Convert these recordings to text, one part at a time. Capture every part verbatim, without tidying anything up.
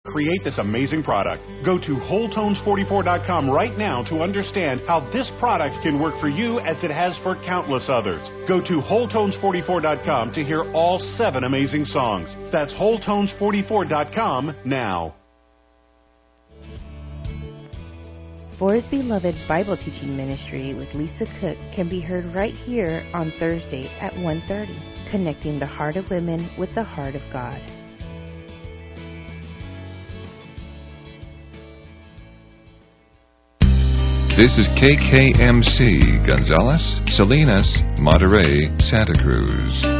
Create this amazing product. Go to whole tones forty-four dot com right now to understand how this product can work for you as it has for countless others. Go to whole tones forty-four dot com to hear all seven amazing songs. That's whole tones forty-four dot com now. Boy's Beloved Bible Teaching Ministry with Lisa Cook can be heard right here on Thursdays at one thirty, connecting the heart of women with the heart of God. This is K K M C, Gonzales, Salinas, Monterey, Santa Cruz.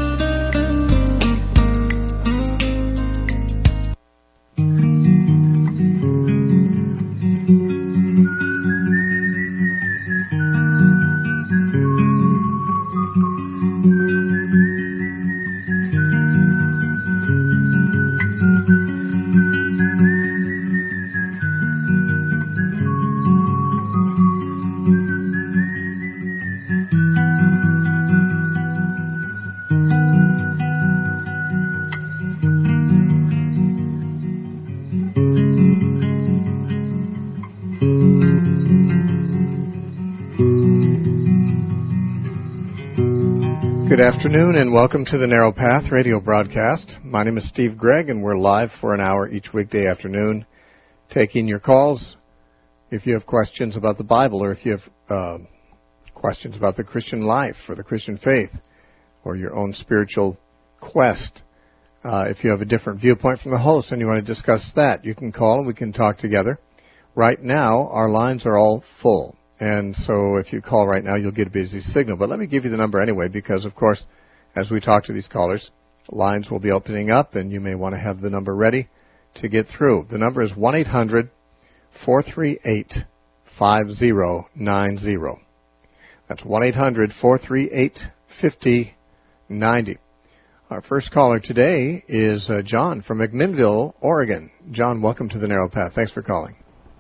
Good afternoon and welcome to the Narrow Path radio broadcast. My name is Steve Gregg and we're live for an hour each weekday afternoon taking your calls. If you have questions about the Bible or if you have uh, questions about the Christian life or the Christian faith or your own spiritual quest, uh, if you have a different viewpoint from the host and you want to discuss that, you can call and we can talk together. Right now, our lines are all full. And so if you call right now, you'll get a busy signal. But let me give you the number anyway, because, of course, as we talk to these callers, lines will be opening up, and you may want to have the number ready to get through. The number is one eight hundred four three eight five zero nine zero. That's one eight hundred four three eight five zero nine zero. Our first caller today is uh, John from McMinnville, Oregon. John, welcome to the Narrow Path. Thanks for calling.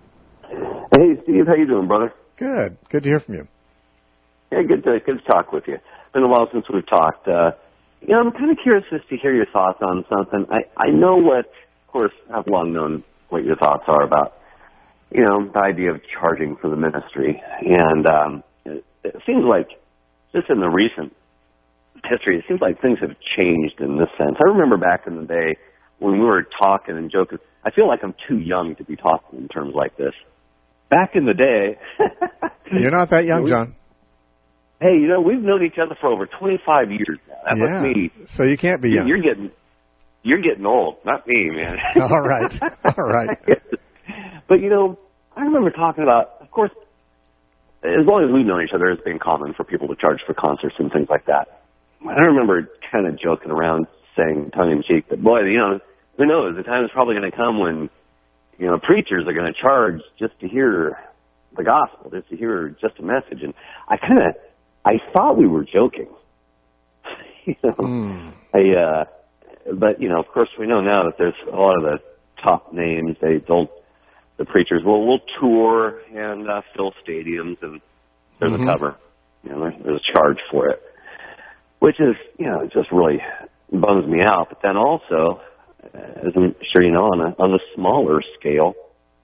Hey, Steve. How you doing, brother? Good. Good to hear from you. Yeah, good to, good to talk with you. It's been a while since we've talked. Uh, you know, I'm kind of curious just to hear your thoughts on something. I, I know what, of course, I've long known what your thoughts are about, you know, the idea of charging for the ministry. And um, it, it seems like, just in the recent history, it seems like things have changed in this sense. I remember back in the day when we were talking and joking. I feel like I'm too young to be talking in terms like this. Back in the day... You're not that young, John. Hey, you know, we've known each other for over twenty-five years now. That yeah. was me. So you can't be young. You're getting you're getting old, not me, man. All right. All right. But, you know, I remember talking about, of course, as long as we've known each other, it's been common for people to charge for concerts and things like that. I remember kind of joking around, saying tongue-in-cheek that, boy, you know, who knows, the time is probably going to come when, you know, preachers are going to charge just to hear the gospel, just to hear just a message. And I kind of, I thought we were joking. you know, mm. I, uh, but, you know, of course we know now that there's a lot of the top names, they don't, the preachers will, will tour and uh, fill stadiums and there's mm-hmm. a cover. You know, there's, there's a charge for it, which is, you know, it just really bums me out. But then also, as I'm sure you know, on a, on a smaller scale,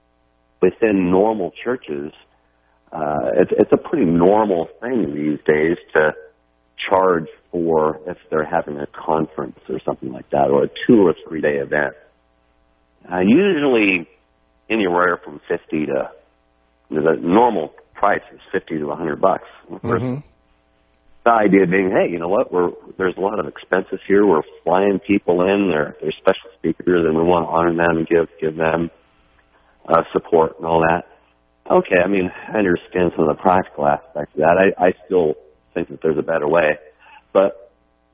within normal churches, uh, it's, it's a pretty normal thing these days to charge for if they're having a conference or something like that, or a two or three day event. Uh, usually anywhere from fifty to the normal price is fifty to a hundred bucks. Mm-hmm. The idea being, hey, you know what? We're there's a lot of expenses here. We're flying people in. They're they're special speakers, and we want to honor them and give give them uh, support and all that. Okay, I mean, I understand some of the practical aspects of that. I, I still think that there's a better way. But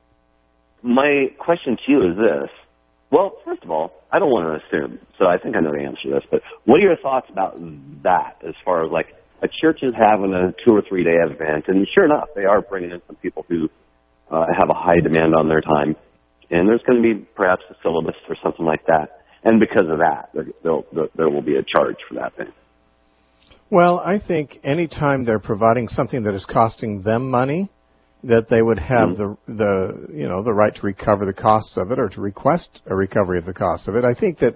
my question to you is this. Well, first of all, I don't want to assume, so I think I know the answer to this, but what are your thoughts about that as far as, like, a church is having a two- or three-day event, and sure enough, they are bringing in some people who uh, have a high demand on their time, and there's going to be perhaps a syllabus or something like that, and because of that, there, there, there will be a charge for that thing. Well, I think any time they're providing something that is costing them money, that they would have mm-hmm. the the you know the right to recover the costs of it or to request a recovery of the cost of it. I think that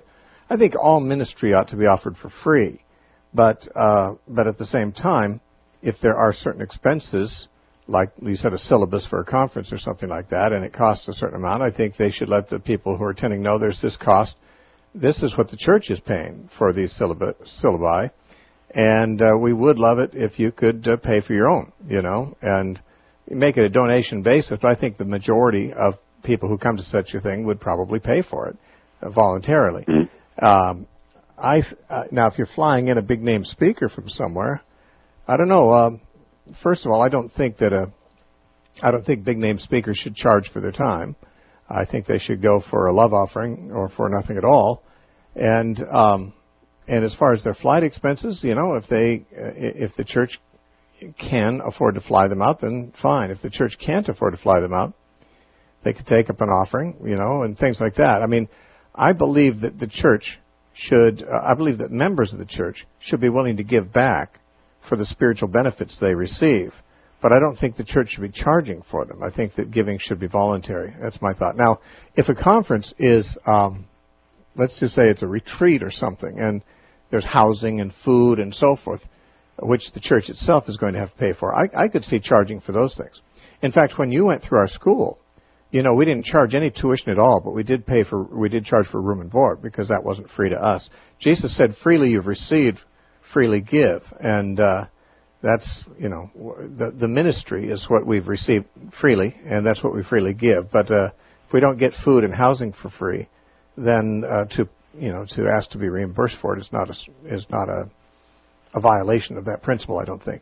I think all ministry ought to be offered for free. But uh, but at the same time, if there are certain expenses, like you said, a syllabus for a conference or something like that, and it costs a certain amount, I think they should let the people who are attending know there's this cost. This is what the church is paying for these syllabi, syllabi and uh, we would love it if you could uh, pay for your own, you know, and make it a donation basis. But I think the majority of people who come to such a thing would probably pay for it uh, voluntarily. Mm-hmm. Um, I uh, now, if you're flying in a big name speaker from somewhere, I don't know. Um, first of all, I don't think that a, I don't think big name speakers should charge for their time. I think they should go for a love offering or for nothing at all. And um, and as far as their flight expenses, you know, if they uh, if the church can afford to fly them out, then fine. If the church can't afford to fly them out, they could take up an offering, you know, and things like that. I mean, I believe that the church should, uh, I believe that members of the church should be willing to give back for the spiritual benefits they receive. But I don't think the church should be charging for them. I think that giving should be voluntary. That's my thought. Now, if a conference is, um, let's just say it's a retreat or something, and there's housing and food and so forth, which the church itself is going to have to pay for, I, I could see charging for those things. In fact, when you went through our school, you know, we didn't charge any tuition at all, but we did pay for, we did charge for room and board because that wasn't free to us. Jesus said, freely you've received, freely give. And uh, that's, you know, the, the ministry is what we've received freely, and that's what we freely give. But uh, if we don't get food and housing for free, then uh, to, you know, to ask to be reimbursed for it is not a, is not a, a violation of that principle, I don't think.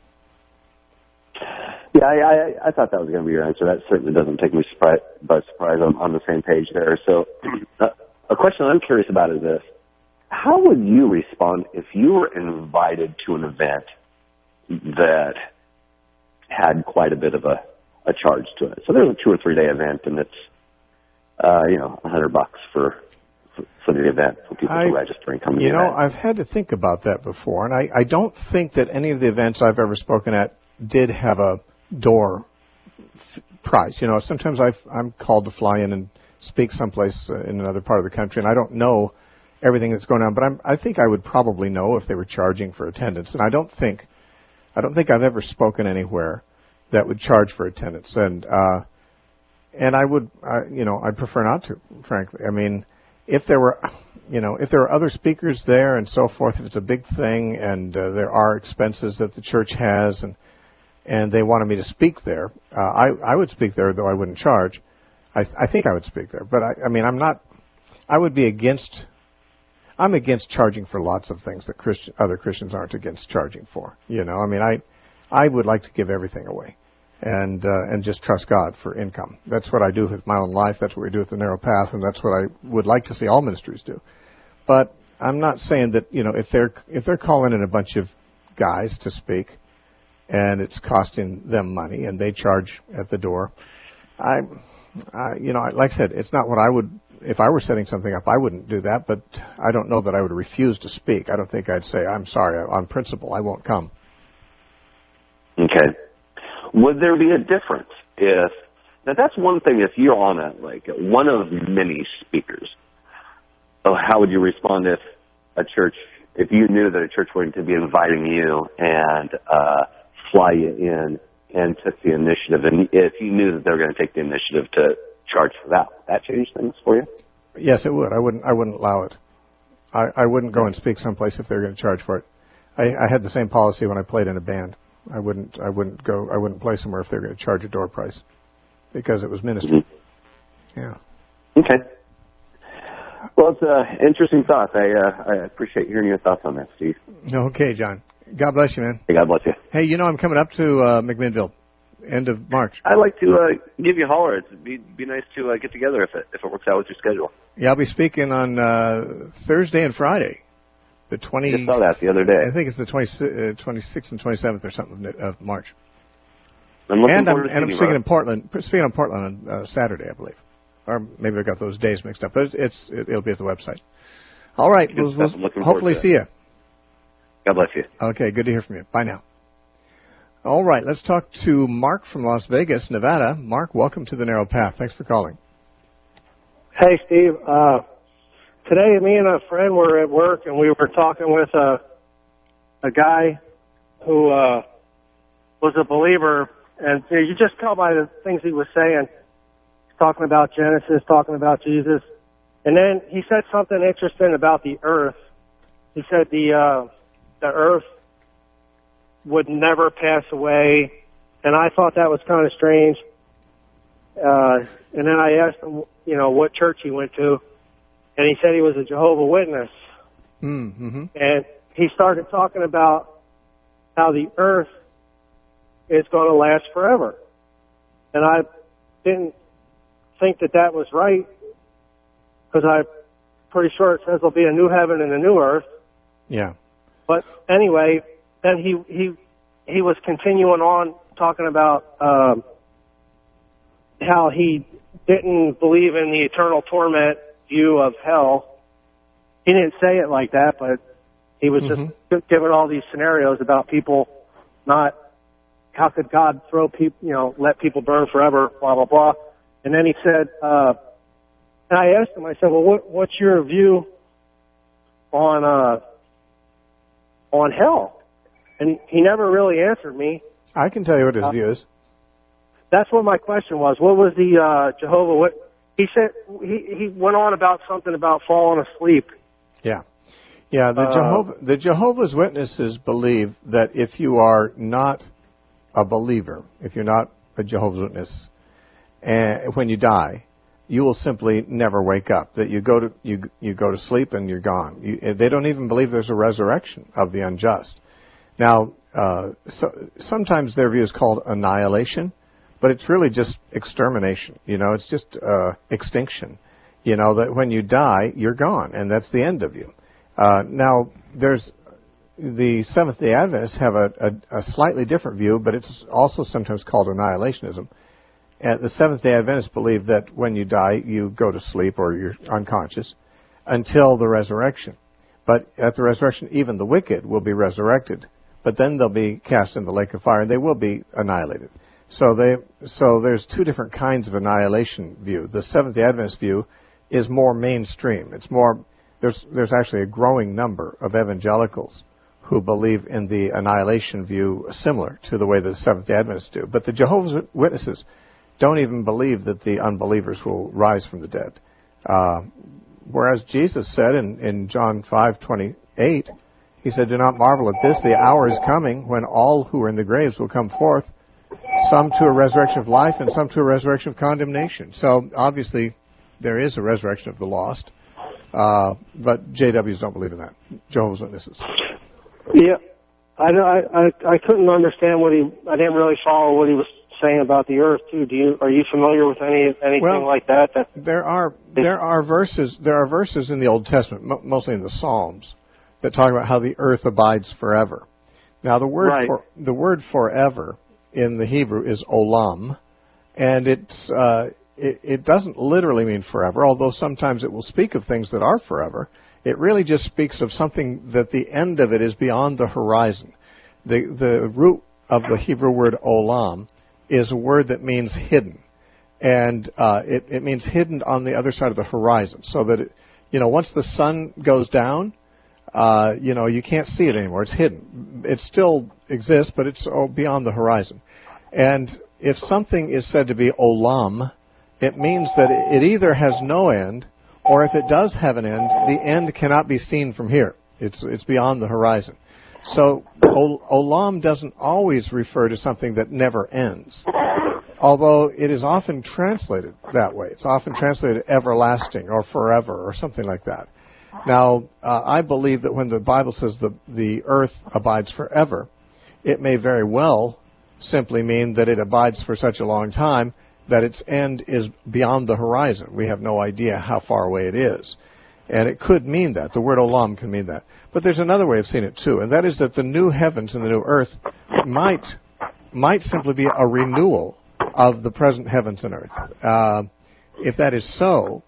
Yeah, I, I, I thought that was going to be your answer. That certainly doesn't take me surprise, by surprise. I'm on the same page there. So uh, a question I'm curious about is this. How would you respond if you were invited to an event that had quite a bit of a, a charge to it? So there's a two or three day event, and it's, uh, you know, a hundred bucks for, for for the event for people I, to register and come to the You know, event. I've had to think about that before, and I, I don't think that any of the events I've ever spoken at did have a door f- price. You know, sometimes I've, I'm called to fly in and speak someplace uh, in another part of the country, and I don't know everything that's going on. But I'm, I think I would probably know if they were charging for attendance. And I don't think, I don't think I've ever spoken anywhere that would charge for attendance. And uh, and I would, uh, you know, I'd prefer not to, frankly. I mean, if there were, you know, if there were other speakers there and so forth, if it's a big thing and uh, there are expenses that the church has and and they wanted me to speak there, uh, I, I would speak there, though I wouldn't charge. I, I think I would speak there. But, I, I mean, I'm not, I would be against, I'm against charging for lots of things that Christian, other Christians aren't against charging for. You know, I mean, I I would like to give everything away and uh, and just trust God for income. That's what I do with my own life. That's what we do with the Narrow Path, and that's what I would like to see all ministries do. But I'm not saying that, you know, if they're if they're calling in a bunch of guys to speak, and it's costing them money, and they charge at the door. I, I, you know, like I said, it's not what I would, if I were setting something up, I wouldn't do that, but I don't know that I would refuse to speak. I don't think I'd say, I'm sorry, on principle, I won't come. Okay. Would there be a difference if, now that's one thing, if you're on a, like, one of many speakers, oh, how would you respond if a church, if you knew that a church were to be inviting you and, uh, fly you in and took the initiative, and if you knew that they were going to take the initiative to charge for that, would that change things for you? Yes, it would. I wouldn't. I wouldn't allow it. I, I wouldn't go and speak someplace if they were going to charge for it. I, I had the same policy when I played in a band. I wouldn't. I wouldn't go. I wouldn't play somewhere if they were going to charge a door price because it was ministry. Mm-hmm. Yeah. Okay. Well, it's an interesting thought. I uh, I appreciate hearing your thoughts on that, Steve. Okay, John. God bless you, man. Hey, God bless you. Hey, you know I'm coming up to uh, McMinnville, end of March. I'd like to uh, give you a holler. It'd be, be nice to uh, get together if it if it works out with your schedule. Yeah, I'll be speaking on uh, Thursday and Friday, the twenty. I just saw that the other day. I think it's the twenty, uh, twenty-sixth and twenty-seventh or something of March. I'm looking and I'm, forward to and I'm seeing speaking you, in Portland. Speaking in Portland on uh, Saturday, I believe, or maybe I got those days mixed up. But it's, it's it, it'll be at the website. All right, we'll, we'll hopefully see you. God bless you. Okay, good to hear from you. Bye now. All right, let's talk to Mark from Las Vegas, Nevada. Mark, welcome to the Narrow Path. Thanks for calling. Hey, Steve. Uh, today, me and a friend were at work, and we were talking with a a guy who uh, was a believer, and you, know, you just tell by the things he was saying, talking about Genesis, talking about Jesus, and then he said something interesting about the earth. He said the uh, the earth would never pass away, and I thought that was kind of strange. Uh, and then I asked him, you know, what church he went to, and he said he was a Jehovah's Witness. Mm-hmm. And he started talking about how the earth is going to last forever. And I didn't think that that was right, because I'm pretty sure it says there'll be a new heaven and a new earth. Yeah. But anyway, then he he he was continuing on talking about um, how he didn't believe in the eternal torment view of hell. He didn't say it like that, but he was mm-hmm. just giving all these scenarios about people not, how could God throw people, you know, let people burn forever, blah, blah, blah. And then he said, uh, and I asked him, I said, well, what, what's your view on, uh, on hell? And he never really answered me. I can tell you what his uh, view is. That's what my question was. What was the uh, Jehovah? What he said? He he went on about something about falling asleep. Yeah, yeah. The uh, Jehovah, the Jehovah's Witnesses believe that if you are not a believer, if you're not a Jehovah's Witness, and when you die, you will simply never wake up. That you go to you you go to sleep and you're gone. You, they don't even believe there's a resurrection of the unjust. Now, uh, so, sometimes their view is called annihilation. But it's really just extermination, you know, it's just uh, extinction. You know, that when you die, you're gone, and that's the end of you. Uh, now, there's the Seventh-day Adventists have a, a, a slightly different view, but it's also sometimes called annihilationism. And the Seventh-day Adventists believe that when you die, you go to sleep or you're unconscious until the resurrection. But at the resurrection, even the wicked will be resurrected, but then they'll be cast in the lake of fire, and they will be annihilated. So they, so there's two different kinds of annihilation view. The Seventh-day Adventist view is more mainstream. It's more, there's, there's actually a growing number of evangelicals who believe in the annihilation view similar to the way the Seventh-day Adventists do. But the Jehovah's Witnesses don't even believe that the unbelievers will rise from the dead. Uh, whereas Jesus said in, in John five twenty-eight, he said, "Do not marvel at this, the hour is coming when all who are in the graves will come forth, some to a resurrection of life and some to a resurrection of condemnation." So obviously there is a resurrection of the lost, uh, but J Ws don't believe in that. Jehovah's Witnesses. Yeah, I, I I couldn't understand what he. I didn't really follow what he was saying about the earth too. Do you? Are you familiar with any anything well, like that? That there are there are verses there are verses in the Old Testament, mostly in the Psalms, that talk about how the earth abides forever. Now the word right. for, the word forever in the Hebrew is olam, and it's uh, it, it doesn't literally mean forever, although sometimes it will speak of things that are forever. It really just speaks of something that the end of it is beyond the horizon. The the root of the Hebrew word olam is a word that means hidden, and uh, it, it means hidden on the other side of the horizon, so that it, you know, once the sun goes down, uh, you know, you can't see it anymore. It's hidden. It still exists, but it's oh, beyond the horizon. And if something is said to be olam, it means that it either has no end, or if it does have an end, the end cannot be seen from here. It's it's beyond the horizon. So ol- olam doesn't always refer to something that never ends, although it is often translated that way. It's often translated everlasting or forever or something like that. Now, uh, I believe that when the Bible says the the earth abides forever, it may very well simply mean that it abides for such a long time that its end is beyond the horizon. We have no idea how far away it is. And it could mean that. The word olam can mean that. But there's another way of seeing it too, and that is that the new heavens and the new earth might might simply be a renewal of the present heavens and earth. Uh, if that is so,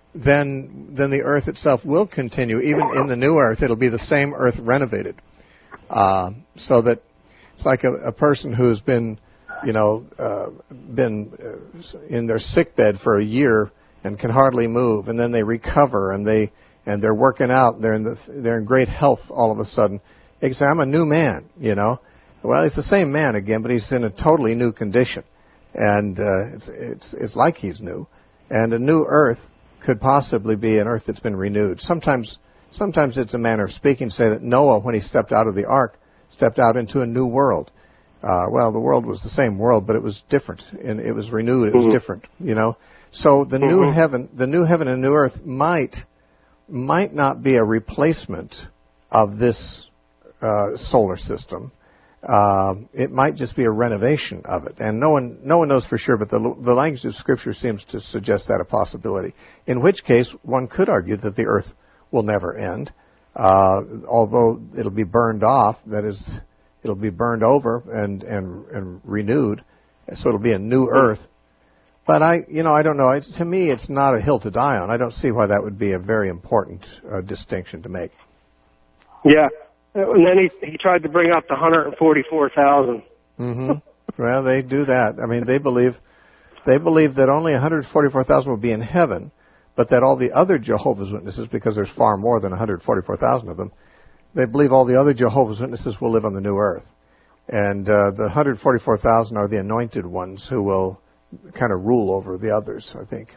then then the earth itself will continue. Even in the new earth, it'll be the same earth renovated. Uh, so that it's like a, a person who's been, you know, uh, been in their sick bed for a year and can hardly move, and then they recover and they and they're working out. They're in the, they're in great health all of a sudden. They say, I'm a new man, you know. Well, he's the same man again, but he's in a totally new condition. And uh, it's, it's, it's like he's new. And a new earth could possibly be an earth that's been renewed. Sometimes sometimes it's a manner of speaking to say that Noah, when he stepped out of the ark, stepped out into a new world. Uh, well, the world was the same world, but it was different, and it was renewed. It was mm-hmm. different, you know. So the mm-hmm. new heaven, the new heaven and new earth might might not be a replacement of this uh, solar system. Uh, it might just be a renovation of it, and no one no one knows for sure. But the the language of Scripture seems to suggest that a possibility. In which case, one could argue that the earth will never end, uh, although it'll be burned off. That is, it'll be burned over and and and renewed, so it'll be a new earth. But I, you know, I don't know. It's, to me, it's not a hill to die on. I don't see why that would be a very important uh, distinction to make. Yeah. And then he he tried to bring up the one hundred forty-four thousand. Mm-hmm. Well, they do that. I mean, they believe they believe that only one hundred forty-four thousand will be in heaven, but that all the other Jehovah's Witnesses, because there's far more than one hundred forty-four thousand of them, they believe all the other Jehovah's Witnesses will live on the new earth. And uh, the one hundred forty-four thousand are the anointed ones who will kind of rule over the others, I think.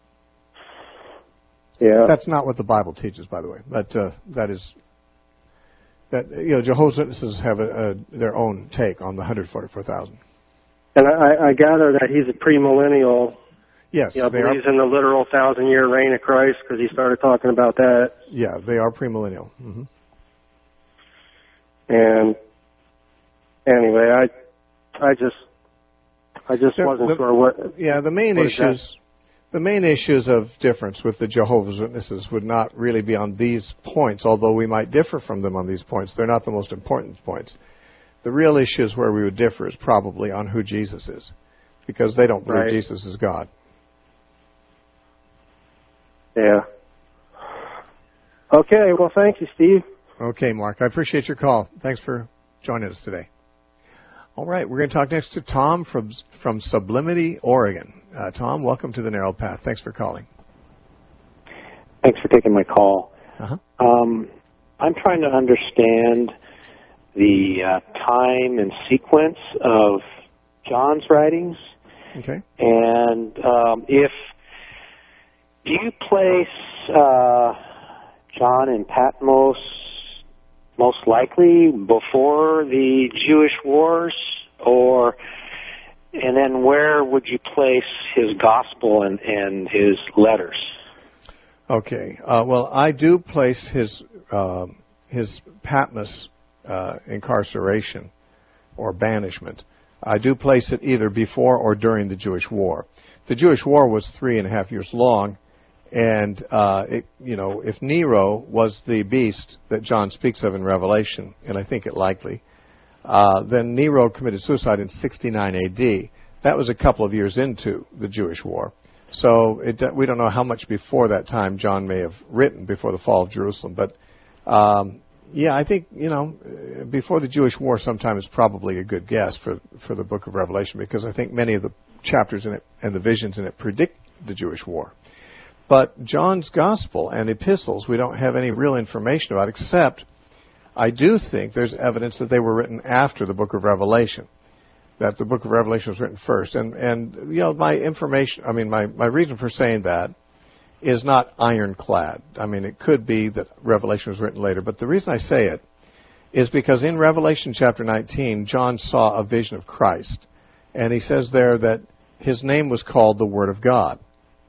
Yeah. That's not what the Bible teaches, by the way. But uh, that is... That, you know, Jehovah's Witnesses have a, a, their own take on the one hundred forty-four thousand. And I, I gather that he's a premillennial. Yes. You know, believes are, in the literal thousand-year reign of Christ, because he started talking about that. Yeah, they are premillennial. Mm-hmm. And anyway, I, I just, I just there, wasn't the, sure what. Yeah, the main issues. The main issues of difference with the Jehovah's Witnesses would not really be on these points, although we might differ from them on these points. They're not the most important points. The real issues where we would differ is probably on who Jesus is, because they don't believe right. Jesus is God. Yeah. Okay, well, thank you, Steve. Okay, Mark. I appreciate your call. Thanks for joining us today. All right, we're going to talk next to Tom from from Sublimity, Oregon. Uh, Tom, welcome to the Narrow Path. Thanks for calling. Thanks for taking my call. Uh-huh. Um, I'm trying to understand the uh, time and sequence of John's writings. Okay. And um, if do you place uh, John in Patmos most likely before the Jewish wars, or and then where would you place his gospel and, and his letters? Okay. Uh, well, I do place his uh, his Patmos uh, incarceration or banishment. I do place it either before or during the Jewish War. The Jewish War was three and a half years long, and uh, it, you know, if Nero was the beast that John speaks of in Revelation, and I think it likely, uh, then Nero committed suicide in sixty-nine A D. That was a couple of years into the Jewish War. So it, we don't know how much before that time John may have written, before the fall of Jerusalem. But, um, yeah, I think, you know, before the Jewish War sometime is probably a good guess for, for the book of Revelation, because I think many of the chapters in it and the visions in it predict the Jewish War. But John's gospel and epistles, we don't have any real information about, except I do think there's evidence that they were written after the book of Revelation, that the book of Revelation was written first. And, and you know, my information, I mean, my, my reason for saying that is not ironclad. I mean, it could be that Revelation was written later, but the reason I say it is because in Revelation chapter nineteen, John saw a vision of Christ, and he says there that his name was called the Word of God.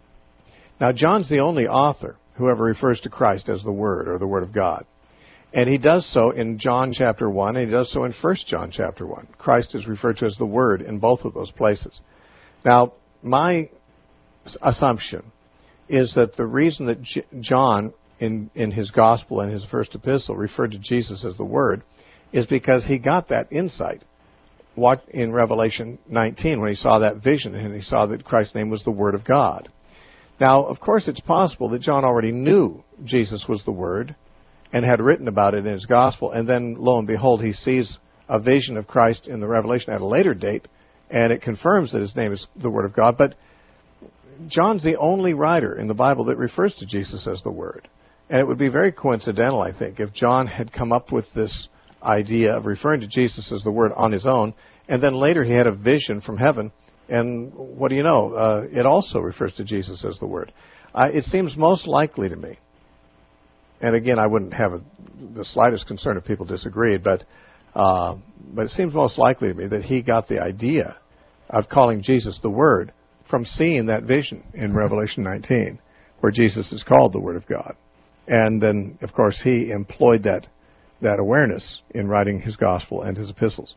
Now, John's the only author who ever refers to Christ as the Word or the Word of God. And he does so in John chapter one, and he does so in First John chapter one. Christ is referred to as the Word in both of those places. Now, my assumption is that the reason that J- John, in, in his gospel and his first epistle, referred to Jesus as the Word is because he got that insight what, in Revelation nineteen when he saw that vision and he saw that Christ's name was the Word of God. Now, of course, it's possible that John already knew Jesus was the Word and had written about it in his gospel, and then, lo and behold, he sees a vision of Christ in the Revelation at a later date, and it confirms that his name is the Word of God. But John's the only writer in the Bible that refers to Jesus as the Word. And it would be very coincidental, I think, if John had come up with this idea of referring to Jesus as the Word on his own, and then later he had a vision from heaven, and what do you know? Uh, it also refers to Jesus as the Word. Uh, it seems most likely to me, and again, I wouldn't have a, the slightest concern if people disagreed, but uh, but it seems most likely to me that he got the idea of calling Jesus the Word from seeing that vision in Revelation nineteen, where Jesus is called the Word of God. And then, of course, he employed that that awareness in writing his gospel and his epistles.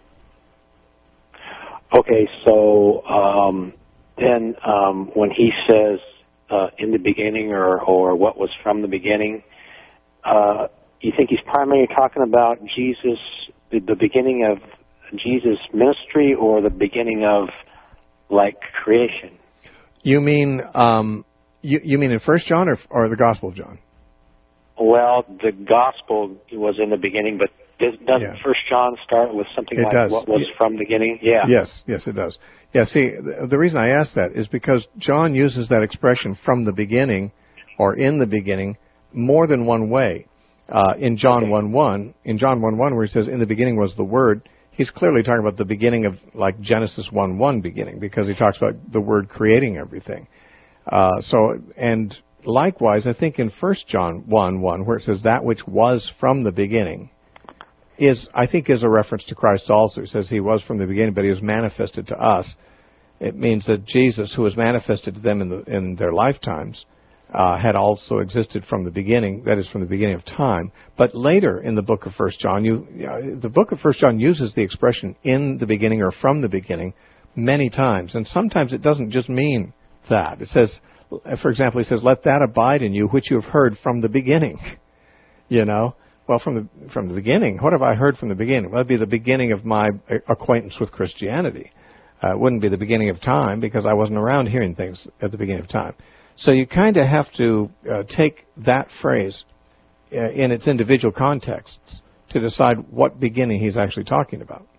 Okay, so um, then um, when he says uh, in the beginning or, or what was from the beginning, uh, you think he's primarily talking about Jesus, the, the beginning of Jesus' ministry, or the beginning of, like, creation? You mean um, you, you mean in First John or, or the Gospel of John? Well, the gospel was in the beginning, but doesn't yeah. First John start with something it like does. what was from the beginning? Yeah. Yes, yes, it does. Yeah, see, the, the reason I ask that is because John uses that expression "from the beginning" or "in the beginning" more than one way. Uh, in John okay. one one, in John one one, where he says "in the beginning was the Word," he's clearly talking about the beginning of, like, Genesis one one beginning, because he talks about the Word creating everything. Uh, so, and likewise, I think in First John one one, where it says that which was from the beginning, is I think is a reference to Christ also. It says he was from the beginning, but he was manifested to us. It means that Jesus, who was manifested to them in, the, in their lifetimes, uh, had also existed from the beginning, that is, from the beginning of time. But later in the book of First John, you, you know, the book of First John uses the expression "in the beginning" or "from the beginning" many times, and sometimes it doesn't just mean that. It says, for example, he says, "Let that abide in you which you have heard from the beginning." You know, well, from the from the beginning. What have I heard from the beginning? Well, it'd be the beginning of my acquaintance with Christianity. Uh, it wouldn't be the beginning of time, because I wasn't around hearing things at the beginning of time. So you kind of have to uh, take that phrase uh, in its individual contexts to decide what beginning he's actually talking about.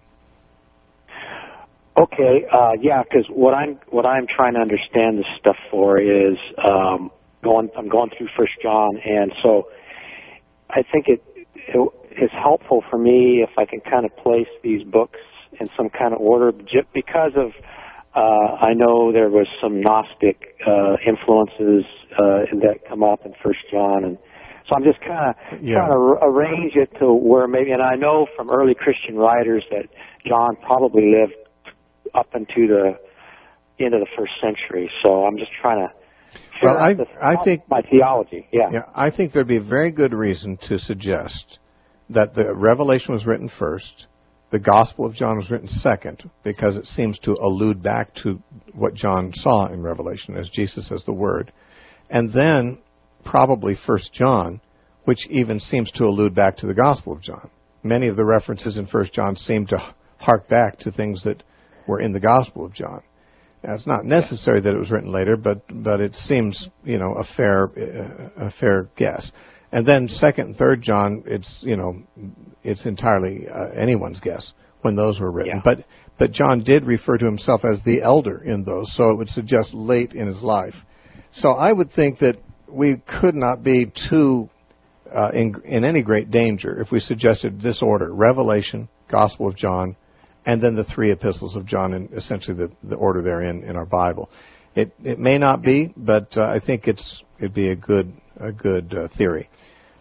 Okay, uh, yeah, because what I'm what I'm trying to understand this stuff for is um, going. I'm going through First John, and so I think it, it is helpful for me if I can kind of place these books in some kind of order, just because of uh, I know there was some Gnostic uh, influences uh, that come up in First John, and so I'm just kind of yeah. trying to r- arrange it to where maybe. And I know from early Christian writers that John probably lived up into the end of the first century. So I'm just trying to figure well, out I, the, I think, my theology. Yeah. yeah, I think there'd be a very good reason to suggest that the Revelation was written first, the Gospel of John was written second, because it seems to allude back to what John saw in Revelation as Jesus as the Word, and then probably First John, which even seems to allude back to the Gospel of John. Many of the references in First John seem to hark back to things that were in the Gospel of John. Now, it's not necessary that it was written later, but but it seems, you know, a fair uh, a fair guess. And then Second and Third John, it's you know, it's entirely uh, anyone's guess when those were written. Yeah. But but John did refer to himself as the elder in those, so it would suggest late in his life. So I would think that we could not be too uh, in in any great danger if we suggested this order: Revelation, Gospel of John, and then the three epistles of John, in essentially the, the order they're in in our Bible. It it may not be, but uh, I think it's it'd be a good a good uh, theory.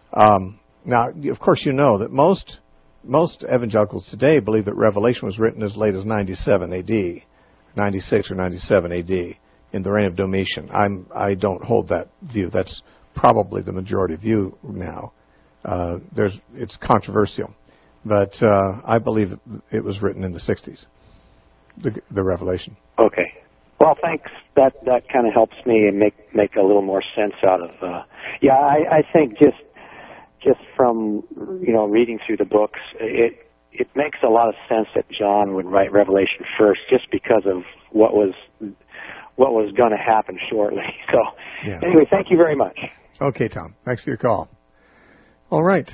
Um, now, of course, you know that most most evangelicals today believe that Revelation was written as late as ninety-seven A D, ninety-six or ninety-seven A D, in the reign of Domitian. I'm I don't hold that view. That's probably the majority view now. Uh, there's it's controversial. But uh, I believe it was written in the sixties, the, the Revelation. Okay. Well, thanks. That that kind of helps me and make make a little more sense out of. Uh, yeah, I, I think just just from you know reading through the books, it it makes a lot of sense that John would write Revelation first, just because of what was what was going to happen shortly. So, yeah. Anyway, thank you very much. Okay, Tom. Thanks for your call. All right.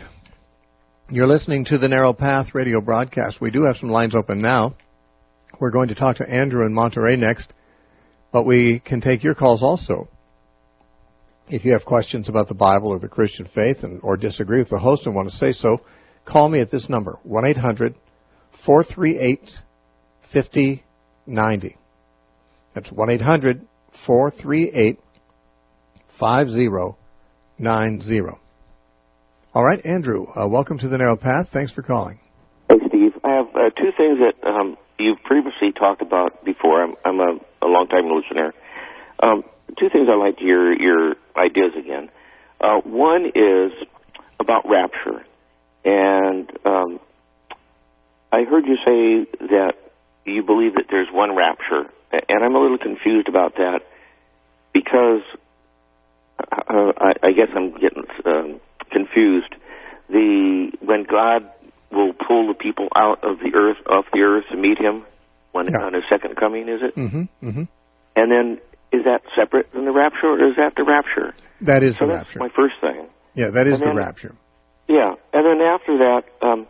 You're listening to the Narrow Path radio broadcast. We do have some lines open now. We're going to talk to Andrew in Monterey next, but we can take your calls also. If you have questions about the Bible or the Christian faith and or disagree with the host and want to say so, call me at this number, one eight hundred four three eight five zero nine zero. That's one eight hundred four three eight five zero nine zero. All right, Andrew, uh, welcome to the Narrow Path. Thanks for calling. Hey, Steve. I have uh, two things that um, you've previously talked about before. I'm, I'm a, a long-time listener. Um, two things I'd like to hear your ideas again. Uh, one is about rapture. And um, I heard you say that you believe that there's one rapture. And I'm a little confused about that because uh, I, I guess I'm getting um, confused. The when God will pull the people out of the earth, off the earth to meet Him when yeah. on His second coming, is it? Mm-hmm, mm-hmm. And then is that separate from the rapture, or is that the rapture? That is so the that's rapture. My first thing. Yeah, that is and the then, rapture. Yeah, and then after that, um,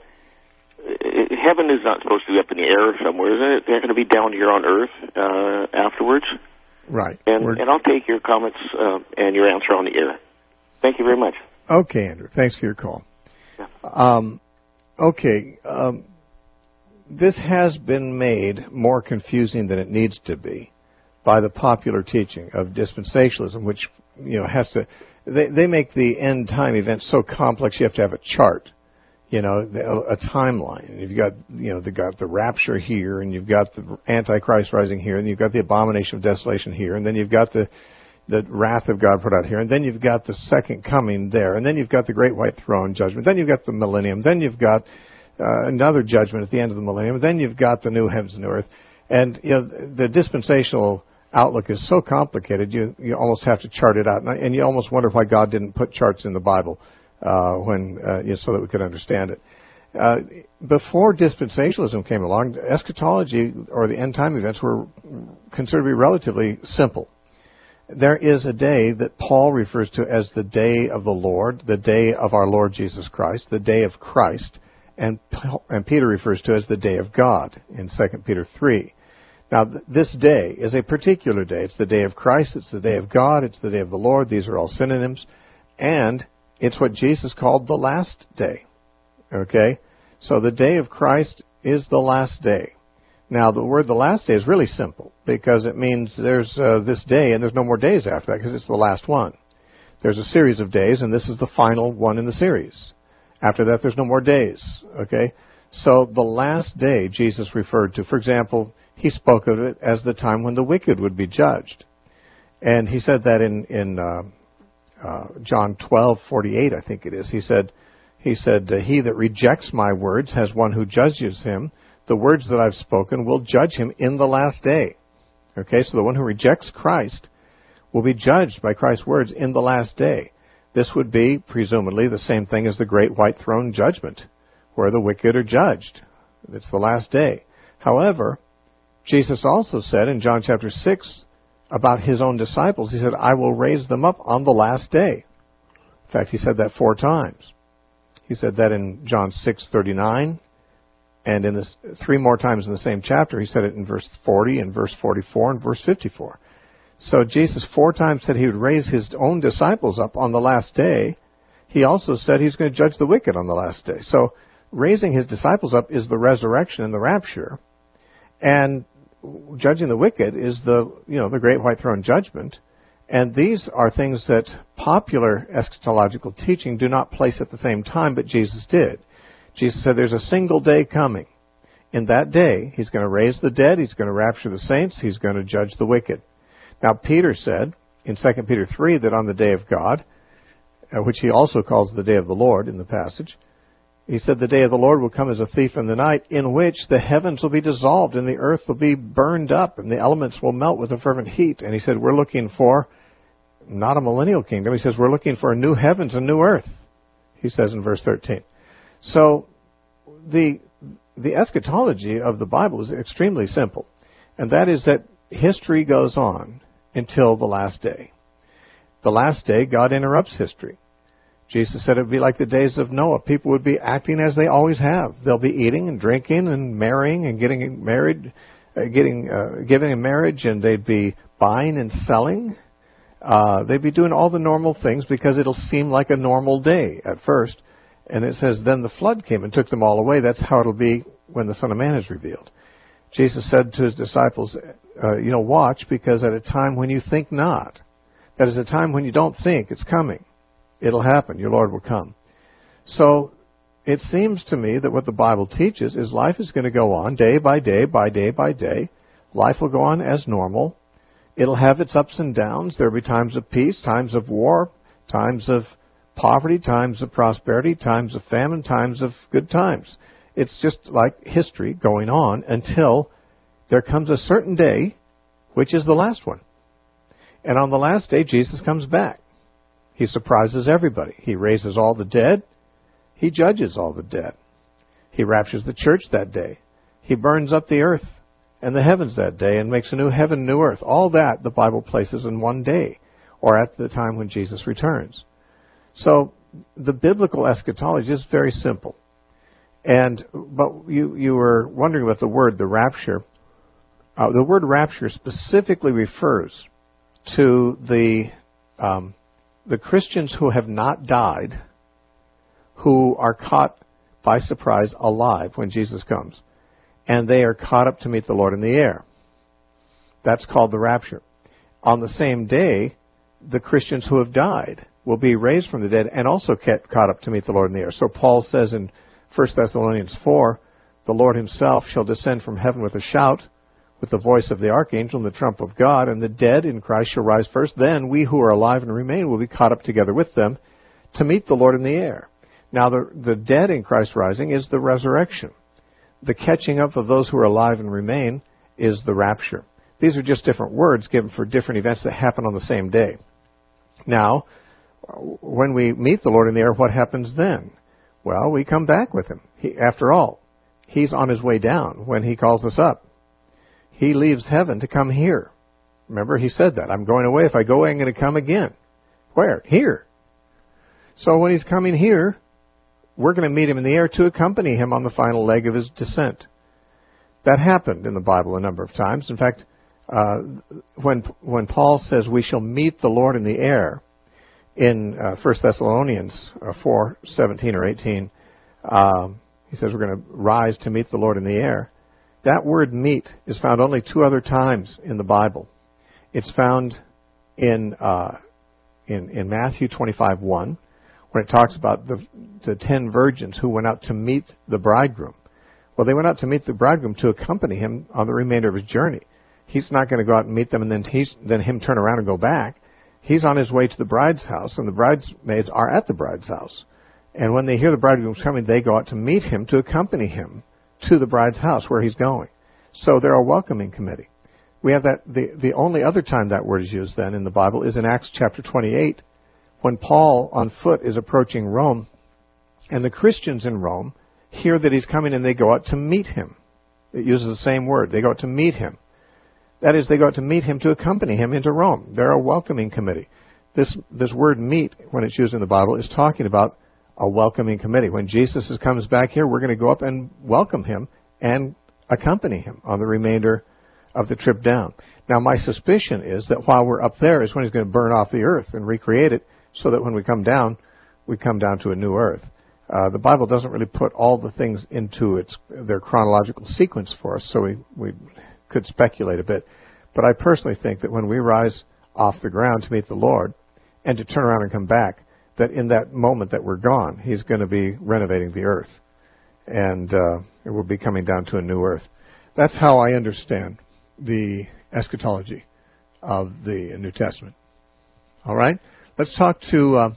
heaven is not supposed to be up in the air somewhere, isn't it? They're going to be down here on earth uh, afterwards. Right. And, and I'll take your comments uh, and your answer on the air. Thank you very much. Okay, Andrew. Thanks for your call. Yeah. Um, okay. Um, this has been made more confusing than it needs to be by the popular teaching of dispensationalism, which you know has to. They, they make the end time events so complex. You have to have a chart. You know, a timeline. You've got, you know, they've got the rapture here, and you've got the Antichrist rising here, and you've got the abomination of desolation here, and then you've got the the wrath of God put out here, and then you've got the second coming there, and then you've got the great white throne judgment, then you've got the millennium, then you've got uh, another judgment at the end of the millennium, then you've got the new heavens and new earth. And, you know, the dispensational outlook is so complicated, you you almost have to chart it out, and, and you almost wonder why God didn't put charts in the Bible. Uh, when uh, you know, so that we could understand it. Uh, before dispensationalism came along, eschatology or the end time events were considered to be relatively simple. There is a day that Paul refers to as the day of the Lord, the day of our Lord Jesus Christ, the day of Christ, and and Peter refers to as the day of God in Second Peter three. Now, th- this day is a particular day. It's the day of Christ. It's the day of God. It's the day of the Lord. These are all synonyms, and it's what Jesus called the last day, okay? So the day of Christ is the last day. Now, the word the last day is really simple because it means there's uh, this day and there's no more days after that because it's the last one. There's a series of days, and this is the final one in the series. After that, there's no more days, okay? So the last day Jesus referred to, for example, he spoke of it as the time when the wicked would be judged. And he said that in... in uh, Uh, John twelve forty-eight, I think it is. He said, "He said, he that rejects my words has one who judges him. The words that I've spoken will judge him in the last day." Okay, so the one who rejects Christ will be judged by Christ's words in the last day. This would be presumably the same thing as the great white throne judgment, where the wicked are judged. It's the last day. However, Jesus also said in John chapter six. About his own disciples, he said, "I will raise them up on the last day." In fact, he said that four times. He said that in John six thirty-nine, and in this three more times in the same chapter. He said it in verse forty, and verse forty-four, and verse fifty-four. So Jesus four times said he would raise his own disciples up on the last day. He also said he's going to judge the wicked on the last day. So raising his disciples up is the resurrection and the rapture, and judging the wicked is the, you know, the great white throne judgment. And these are things that popular eschatological teaching do not place at the same time, but Jesus did. Jesus said there's a single day coming. In that day, he's going to raise the dead, he's going to rapture the saints, he's going to judge the wicked. Now, Peter said in Second Peter three that on the day of God, uh, which he also calls the day of the Lord in the passage, he said the day of the Lord will come as a thief in the night, in which the heavens will be dissolved and the earth will be burned up and the elements will melt with a fervent heat. And he said we're looking for not a millennial kingdom. He says we're looking for a new heavens and new earth, he says in verse thirteen. So the the eschatology of the Bible is extremely simple, and that is that history goes on until the last day. The last day, God interrupts history. Jesus said it would be like the days of Noah. People would be acting as they always have. They'll be eating and drinking and marrying and getting married, uh, getting uh, giving in marriage, and they'd be buying and selling. Uh, they'd be doing all the normal things because it'll seem like a normal day at first. And it says, then the flood came and took them all away. That's how it'll be when the Son of Man is revealed. Jesus said to his disciples, uh, you know, watch, because at a time when you think not, that is a time when you don't think it's coming, it'll happen. Your Lord will come. So it seems to me that what the Bible teaches is life is going to go on day by day, by day by day. Life will go on as normal. It'll have its ups and downs. There will be times of peace, times of war, times of poverty, times of prosperity, times of famine, times of good times. It's just like history going on until there comes a certain day, which is the last one. And on the last day, Jesus comes back. He surprises everybody. He raises all the dead. He judges all the dead. He raptures the church that day. He burns up the earth and the heavens that day and makes a new heaven, new earth. All that the Bible places in one day, or at the time when Jesus returns. So the biblical eschatology is very simple. And but you you were wondering about the word, the rapture. Uh, the word rapture specifically refers to the um, the Christians who have not died, who are caught by surprise alive when Jesus comes. And they are caught up to meet the Lord in the air. That's called the rapture. On the same day, the Christians who have died will be raised from the dead and also get caught up to meet the Lord in the air. So Paul says in First Thessalonians four, the Lord himself shall descend from heaven with a shout, with the voice of the archangel and the trump of God, and the dead in Christ shall rise first. Then we who are alive and remain will be caught up together with them to meet the Lord in the air. Now the, the dead in Christ rising is the resurrection. The catching up of those who are alive and remain is the rapture. These are just different words given for different events that happen on the same day. Now, when we meet the Lord in the air, what happens then? Well, we come back with him. He, after all, he's on his way down when he calls us up. He leaves heaven to come here. Remember, he said that. I'm going away. If I go away, I'm going to come again. Where? Here. So when he's coming here, we're going to meet him in the air to accompany him on the final leg of his descent. That happened in the Bible a number of times. In fact, uh, when when Paul says we shall meet the Lord in the air in uh, First Thessalonians uh, four seventeen or eighteen, um, he says we're going to rise to meet the Lord in the air. That word "meet" is found only two other times in the Bible. It's found in uh, in, in Matthew twenty-five one. When it talks about the, the ten virgins who went out to meet the bridegroom. Well, they went out to meet the bridegroom to accompany him on the remainder of his journey. He's not going to go out and meet them and then he's, then him turn around and go back. He's on his way to the bride's house, and the bridesmaids are at the bride's house. And when they hear the bridegroom's coming, they go out to meet him, to accompany him to the bride's house where he's going. So they're a welcoming committee. We have that. The, the only other time that word is used then in the Bible is in Acts chapter twenty-eight, when Paul on foot is approaching Rome, and the Christians in Rome hear that he's coming and they go out to meet him. It uses the same word. They go out to meet him. That is, they go out to meet him to accompany him into Rome. They're a welcoming committee. This this word "meet," when it's used in the Bible, is talking about a welcoming committee. When Jesus comes back here, we're going to go up and welcome him and accompany him on the remainder of the trip down. Now, my suspicion is that while we're up there is when he's going to burn off the earth and recreate it, so that when we come down, we come down to a new earth. Uh, the Bible doesn't really put all the things into its their chronological sequence for us, so we, we could speculate a bit. But I personally think that when we rise off the ground to meet the Lord and to turn around and come back, that in that moment that we're gone, he's going to be renovating the earth. And uh, it will be coming down to a new earth. That's how I understand the eschatology of the New Testament. All right? Let's talk to uh,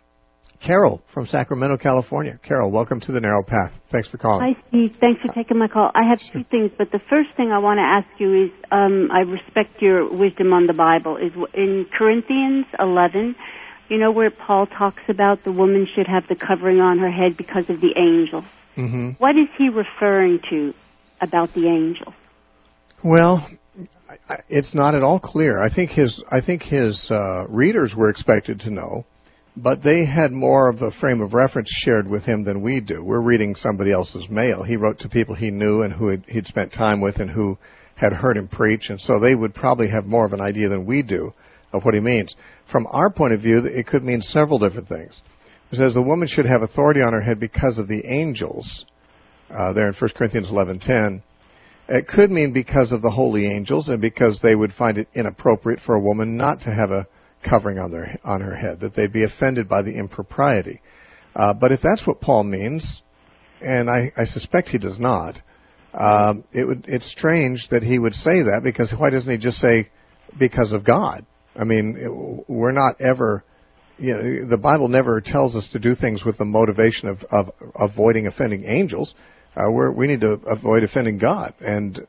Carol from Sacramento, California. Carol, welcome to the Narrow Path. Thanks for calling. Hi, Steve. Thanks for taking my call. I have two things, but the first thing I want to ask you is, um, I respect your wisdom on the Bible, is in Corinthians eleven, you know where Paul talks about the woman should have the covering on her head because of the angel. Mm-hmm. What is he referring to about the angel? Well, it's not at all clear. I think his I think his uh, readers were expected to know, but they had more of a frame of reference shared with him than we do. We're reading somebody else's mail. He wrote to people he knew and who he'd spent time with and who had heard him preach, and so they would probably have more of an idea than we do of what he means. From our point of view, it could mean several different things. It says the woman should have authority on her head because of the angels, uh, there in First Corinthians eleven ten. It could mean because of the holy angels and because they would find it inappropriate for a woman not to have a covering on their on her head, that they'd be offended by the impropriety. Uh, but if that's what Paul means, and I, I suspect he does not, um, it would it's strange that he would say that, because why doesn't he just say because of God? I mean, it, we're not ever, you know, the Bible never tells us to do things with the motivation of, of avoiding offending angels. Uh, we're, we need to avoid offending God. And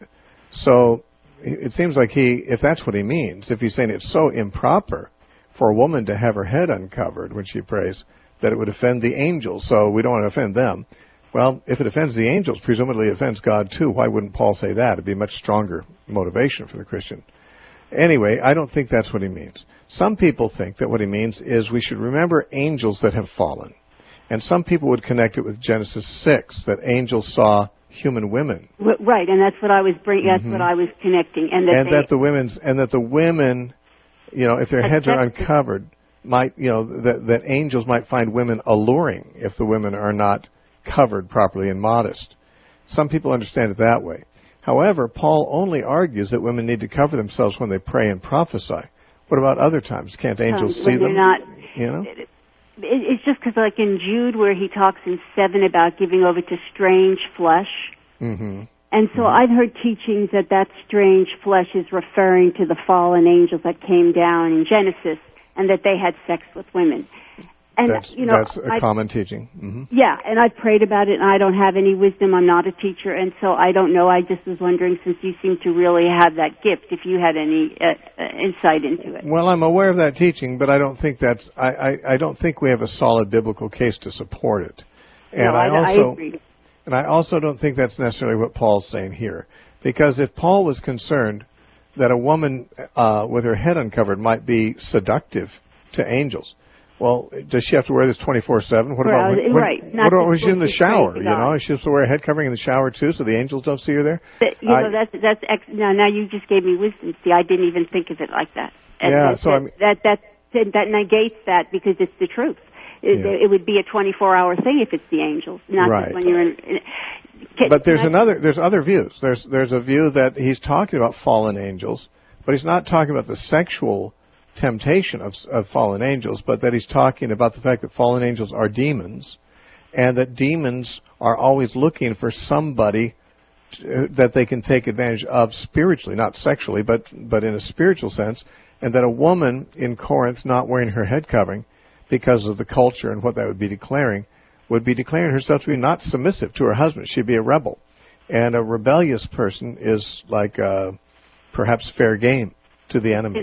so it seems like he, if that's what he means, if he's saying it's so improper for a woman to have her head uncovered when she prays, that it would offend the angels, so we don't want to offend them. Well, if it offends the angels, presumably it offends God too. Why wouldn't Paul say that? It'd be a much stronger motivation for the Christian. Anyway, I don't think that's what he means. Some people think that what he means is we should remember angels that have fallen. And some people would connect it with Genesis six, that angels saw human women. Right, and that's what I was bringing. That's mm-hmm. what I was connecting, and that, and they, that the women's and that the women, you know, if their heads are uncovered, might you know that that angels might find women alluring if the women are not covered properly and modest. Some people understand it that way. However, Paul only argues that women need to cover themselves when they pray and prophesy. What about other times? Can't angels um, see them? Not, you know. It, It's just because, like in Jude, where he talks in seven about giving over to strange flesh. Mm-hmm. And so mm-hmm. I've heard teachings that that strange flesh is referring to the fallen angels that came down in Genesis and that they had sex with women. And, that's, you know, that's a I've, common teaching. Mm-hmm. Yeah, and I've prayed about it, and I don't have any wisdom. I'm not a teacher, and so I don't know. I just was wondering, since you seem to really have that gift, if you had any uh, uh, insight into it. Well, I'm aware of that teaching, but I don't think that's. I, I, I don't think we have a solid biblical case to support it. And no, I, I also, I agree. And I also don't think that's necessarily what Paul's saying here, because if Paul was concerned that a woman uh, with her head uncovered might be seductive to angels. Well, does she have to wear this twenty-four seven? What about when, right. when, what about when she's in the shower? You know, she has to wear a head covering in the shower too, so the angels don't see her there. But, you I, know, that's that's ex- now. Now you just gave me wisdom. See, I didn't even think of it like that. And yeah, that, so that, I mean, that that that negates that, because it's the truth. It, yeah. it would be a twenty-four hour thing if it's the angels, not right. just when you're in. Can, but there's I, another. There's other views. There's there's a view that he's talking about fallen angels, but he's not talking about the sexual temptation of, of fallen angels, but that he's talking about the fact that fallen angels are demons, and that demons are always looking for somebody to, that they can take advantage of spiritually, not sexually, but but in a spiritual sense, and that a woman in Corinth not wearing her head covering because of the culture and what that would be declaring, would be declaring herself to be not submissive to her husband. She'd be a rebel. And a rebellious person is like uh, perhaps fair game to the enemy.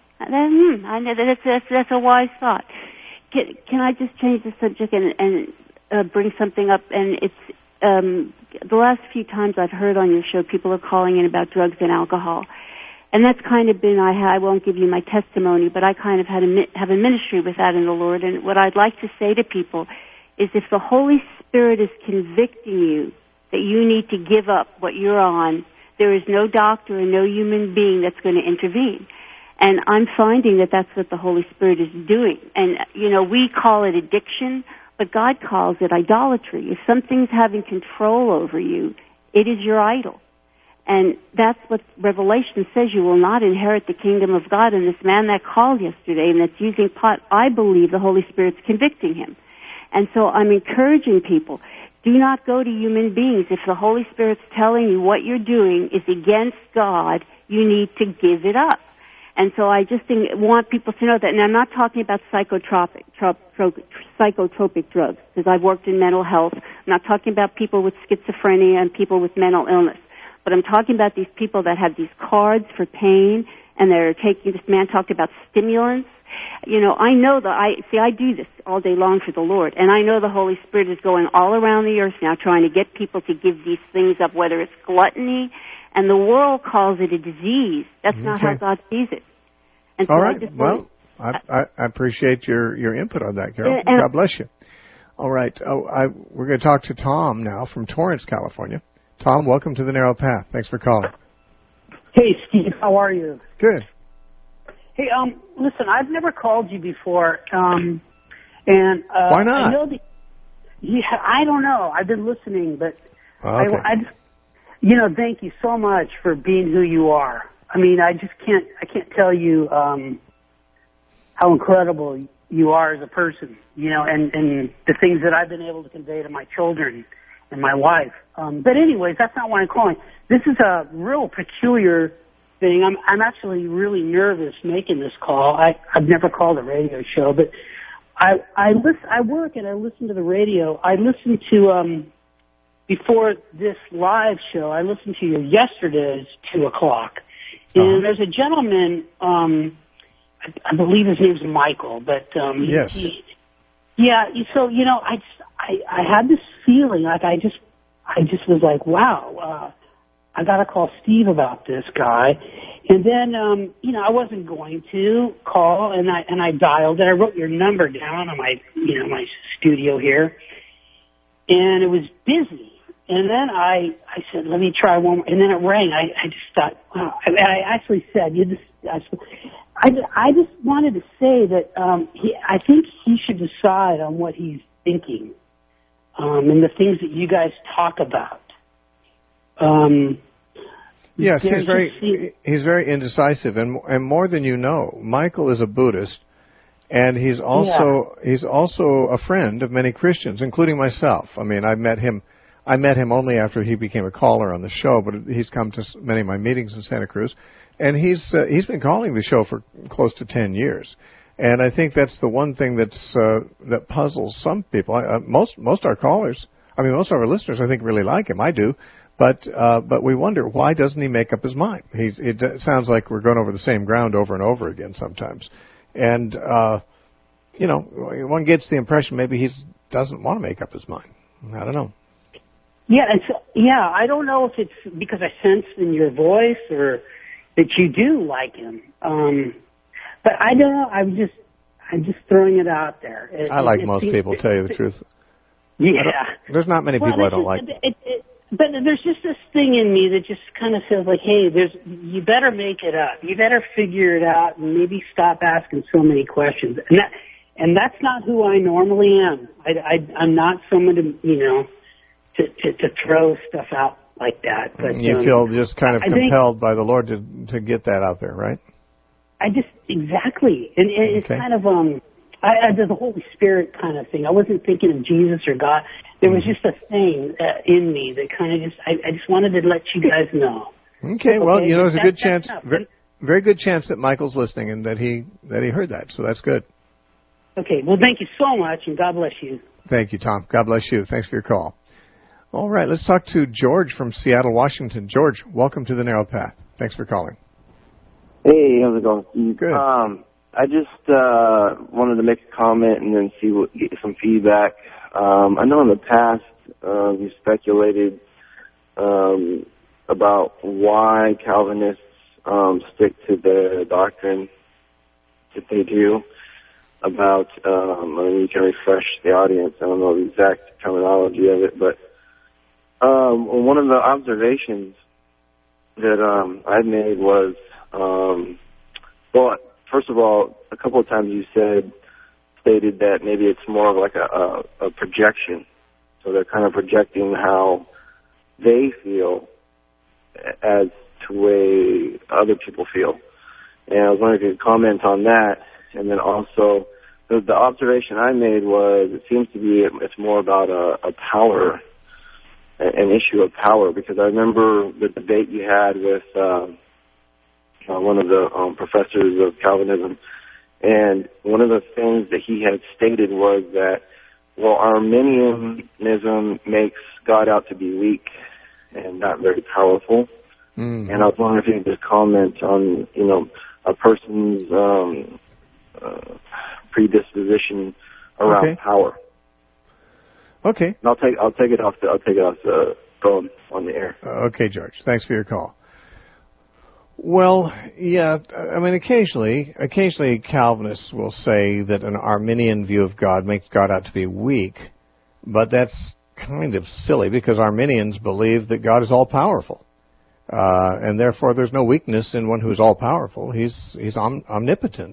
Hmm, I know that's, that's that's a wise thought. Can, can I just change the subject and, and uh, bring something up? And it's um, the last few times I've heard on your show, people are calling in about drugs and alcohol, and that's kind of been I, I won't give you my testimony, but I kind of had a have a ministry with that in the Lord. And what I'd like to say to people is, if the Holy Spirit is convicting you that you need to give up what you're on, there is no doctor and no human being that's going to intervene. And I'm finding that that's what the Holy Spirit is doing. And, you know, we call it addiction, but God calls it idolatry. If something's having control over you, it is your idol. And that's what Revelation says. You will not inherit the kingdom of God. And this man that called yesterday and that's using pot, I believe the Holy Spirit's convicting him. And so I'm encouraging people, do not go to human beings. If the Holy Spirit's telling you what you're doing is against God, you need to give it up. And so I just think, want people to know that. And I'm not talking about psychotropic, trop, trop, psychotropic drugs, because I've worked in mental health. I'm not talking about people with schizophrenia and people with mental illness. But I'm talking about these people that have these cards for pain, and they're taking, this man talked about stimulants. You know, I know that I, see, I do this all day long for the Lord, and I know the Holy Spirit is going all around the earth now trying to get people to give these things up, whether it's gluttony, and the world calls it a disease. That's okay. not how God sees it. And so all right. I just well, want, I, I, I appreciate your, your input on that, Carol. And, God bless you. All right. Oh, I, we're going to talk to Tom now from Torrance, California. Tom, welcome to the Narrow Path. Thanks for calling. Hey, Steve. How are you? Good. Hey, um, listen, I've never called you before, um, and uh, why not? I know that, yeah, I don't know. I've been listening, but okay. I, I just, you know, thank you so much for being who you are. I mean, I just can't, I can't tell you um, how incredible you are as a person, you know, and, and the things that I've been able to convey to my children and my wife. Um, but anyways, that's not why I'm calling. This is a real peculiar thing. I'm, I'm actually really nervous making this call. I, I've never called a radio show, but I, I listen, I work and I listen to the radio. I listened to, um, before this live show, I listened to your yesterday's two o'clock. And uh-huh. there's a gentleman, um, I, I believe his name's Michael, but, um, yes. he, yeah, so, you know, I just, I, I had this feeling, like I just, I just was like, wow, uh, I got to call Steve about this guy. And then, um, you know, I wasn't going to call, and I and I dialed it. I wrote your number down on my, you know, my studio here, and it was busy. And then I, I said, let me try one more. And then it rang. I, I just thought, wow. And I actually said, you just, I, I just wanted to say that um, he, I think he should decide on what he's thinking um, and the things that you guys talk about. Um, yes, he's very he's very indecisive, and and more than you know. Michael is a Buddhist, and he's also yeah. he's also a friend of many Christians, including myself. I mean, I met him I met him only after he became a caller on the show, but he's come to many of my meetings in Santa Cruz, and he's uh, he's been calling the show for close to ten years. And I think that's the one thing that's uh, that puzzles some people. Uh, most most our callers, I mean, most of our listeners, I think, really like him. I do. But uh, but we wonder, why doesn't he make up his mind? He's, it sounds like we're going over the same ground over and over again sometimes. And, uh, you know, one gets the impression maybe he doesn't want to make up his mind. I don't know. Yeah, it's, yeah, I don't know if it's because I sense in your voice or that you do like him. Um, but I don't know. I'm just I'm just throwing it out there. It, I like it, most it, people, it, tell you the it, truth. Yeah. There's not many well, people I don't like. It, it, But there's just this thing in me that just kind of feels like, hey, there's you better make it up. You better figure it out and maybe stop asking so many questions. And that, and that's not who I normally am. I, I, I'm not someone to, you know, to, to, to throw stuff out like that. But you um, feel just kind of I compelled think, by the Lord to to get that out there, right? I just exactly, and, and it's okay. kind of um. I, I did the Holy Spirit kind of thing. I wasn't thinking of Jesus or God. There was just a thing uh, in me that kind of just, I, I just wanted to let you guys know. Okay, well, okay? you know, there's a that, good chance, very, very good chance that Michael's listening and that he that he heard that, so that's good. Okay, well, thank you so much, and God bless you. Thank you, Tom. God bless you. Thanks for your call. All right, let's talk to George from Seattle, Washington. George, welcome to the Narrow Path. Thanks for calling. Hey, how's it going? Good. Um, I just uh, wanted to make a comment and then see what, get some feedback. Um, I know in the past uh, we speculated um, about why Calvinists um, stick to the doctrine that they do. About, um, I mean, you can refresh the audience. I don't know the exact terminology of it, but um, one of the observations that um, I made was, um, well, first of all, a couple of times you said, stated that maybe it's more of like a, a, a projection. So they're kind of projecting how they feel as to the way other people feel. And I was wondering if you could comment on that. And then also, the, the observation I made was it seems to be it's more about a, a power, an issue of power, because I remember the debate you had with um, Uh, one of the um, professors of Calvinism, and one of the things that he had stated was that, well, Arminianism makes God out to be weak and not very powerful. Mm-hmm. And I was wondering if you could just comment on, you know, a person's um, uh, predisposition around okay. power. Okay. And I'll take I'll take it off the I'll take it off the phone on the air. Uh, okay, George. Thanks for your call. Well, yeah, I mean, occasionally, occasionally Calvinists will say that an Arminian view of God makes God out to be weak, but that's kind of silly because Arminians believe that God is all-powerful. Uh, and therefore there's no weakness in one who is all-powerful. He's, he's om- omnipotent.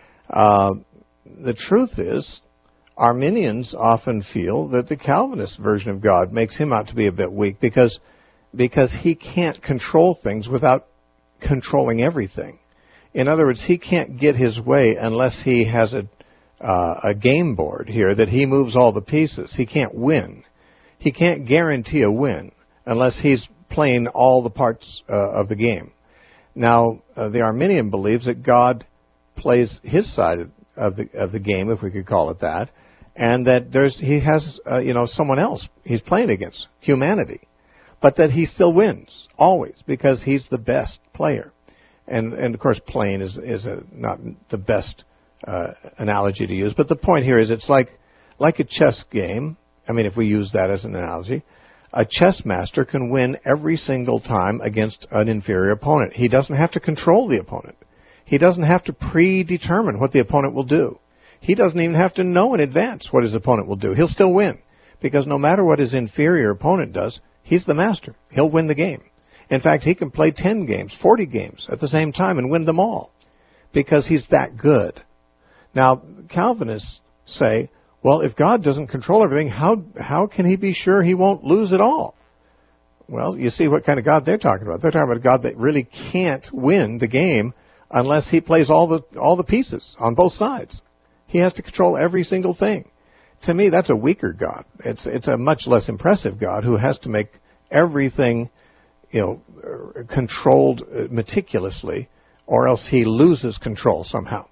Uh, the truth is, Arminians often feel that the Calvinist version of God makes him out to be a bit weak because, because he can't control things without controlling everything. In other words, he can't get his way unless he has a, uh, a game board here that he moves all the pieces. He can't win. He can't guarantee a win unless he's playing all the parts uh, of the game. Now, uh, the Arminian believes that God plays his side of, of the of the game, if we could call it that, and that there's he has uh, you know someone else he's playing against, humanity, but that he still wins always because he's the best player. And and of course, playing is is a, not the best uh, analogy to use, but the point here is it's like like a chess game. I mean, if we use that as an analogy, a chess master can win every single time against an inferior opponent. He doesn't have to control the opponent. He doesn't have to predetermine what the opponent will do. He doesn't even have to know in advance what his opponent will do. He'll still win because no matter what his inferior opponent does, he's the master. He'll win the game. In fact, he can play ten games, forty games at the same time and win them all because he's that good. Now, Calvinists say, well, if God doesn't control everything, how how can he be sure he won't lose it all? Well, you see what kind of God they're talking about. They're talking about a God that really can't win the game unless he plays all the all the pieces on both sides. He has to control every single thing. To me, that's a weaker God. It's it's a much less impressive God who has to make everything, you know, controlled meticulously, or else he loses control somehow.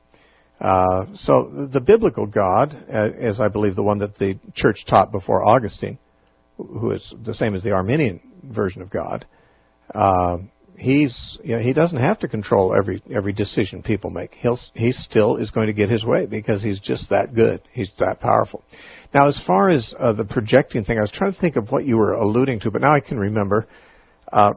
Uh, so the biblical God, as I believe the one that the church taught before Augustine, who is the same as the Arminian version of God, uh, he's you know, he doesn't have to control every every decision people make. He'll he still is going to get his way because he's just that good. He's that powerful. Now, as far as uh, the projecting thing, I was trying to think of what you were alluding to, but now I can remember. Uh,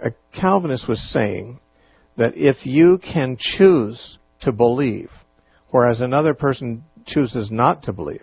a Calvinist was saying that if you can choose to believe, whereas another person chooses not to believe,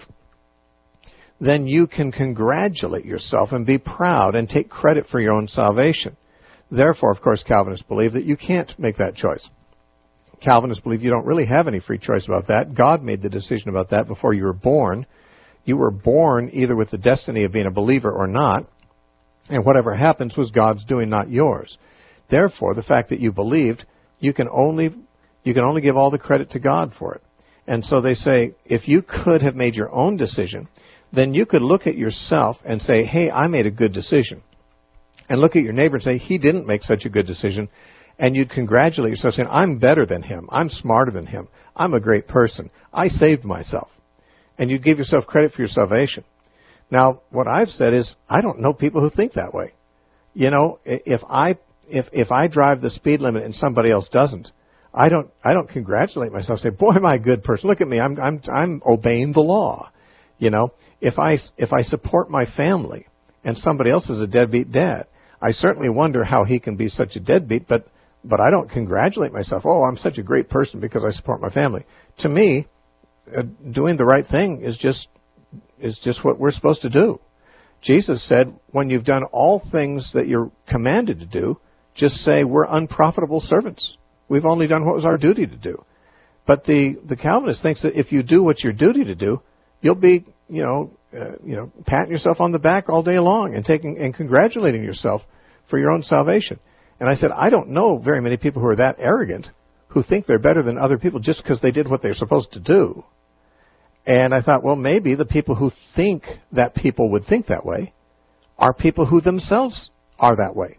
then you can congratulate yourself and be proud and take credit for your own salvation. Therefore, of course, Calvinists believe that you can't make that choice. Calvinists believe you don't really have any free choice about that. God made the decision about that before you were born. You were born either with the destiny of being a believer or not, and whatever happens was God's doing, not yours. Therefore, the fact that you believed, you can only you can only give all the credit to God for it. And so they say, if you could have made your own decision, then you could look at yourself and say, hey, I made a good decision. And look at your neighbor and say, he didn't make such a good decision. And you'd congratulate yourself saying, I'm better than him. I'm smarter than him. I'm a great person. I saved myself. And you'd give yourself credit for your salvation. Now, what I've said is, I don't know people who think that way. You know, if I if if I drive the speed limit and somebody else doesn't, I don't I don't congratulate myself. Say, boy, am I a good person? Look at me. I'm I'm I'm obeying the law. You know, if I if I support my family and somebody else is a deadbeat dad, I certainly wonder how he can be such a deadbeat. But but I don't congratulate myself. Oh, I'm such a great person because I support my family. To me, uh, doing the right thing is just is just what we're supposed to do. Jesus said, when you've done all things that you're commanded to do, just say we're unprofitable servants. We've only done what was our duty to do. But the, the Calvinist thinks that if you do what's your duty to do, you'll be, you know, uh, you know, patting yourself on the back all day long and taking and congratulating yourself for your own salvation. And I said, I don't know very many people who are that arrogant who think they're better than other people just because they did what they're supposed to do. And I thought, well, maybe the people who think that people would think that way are people who themselves are that way.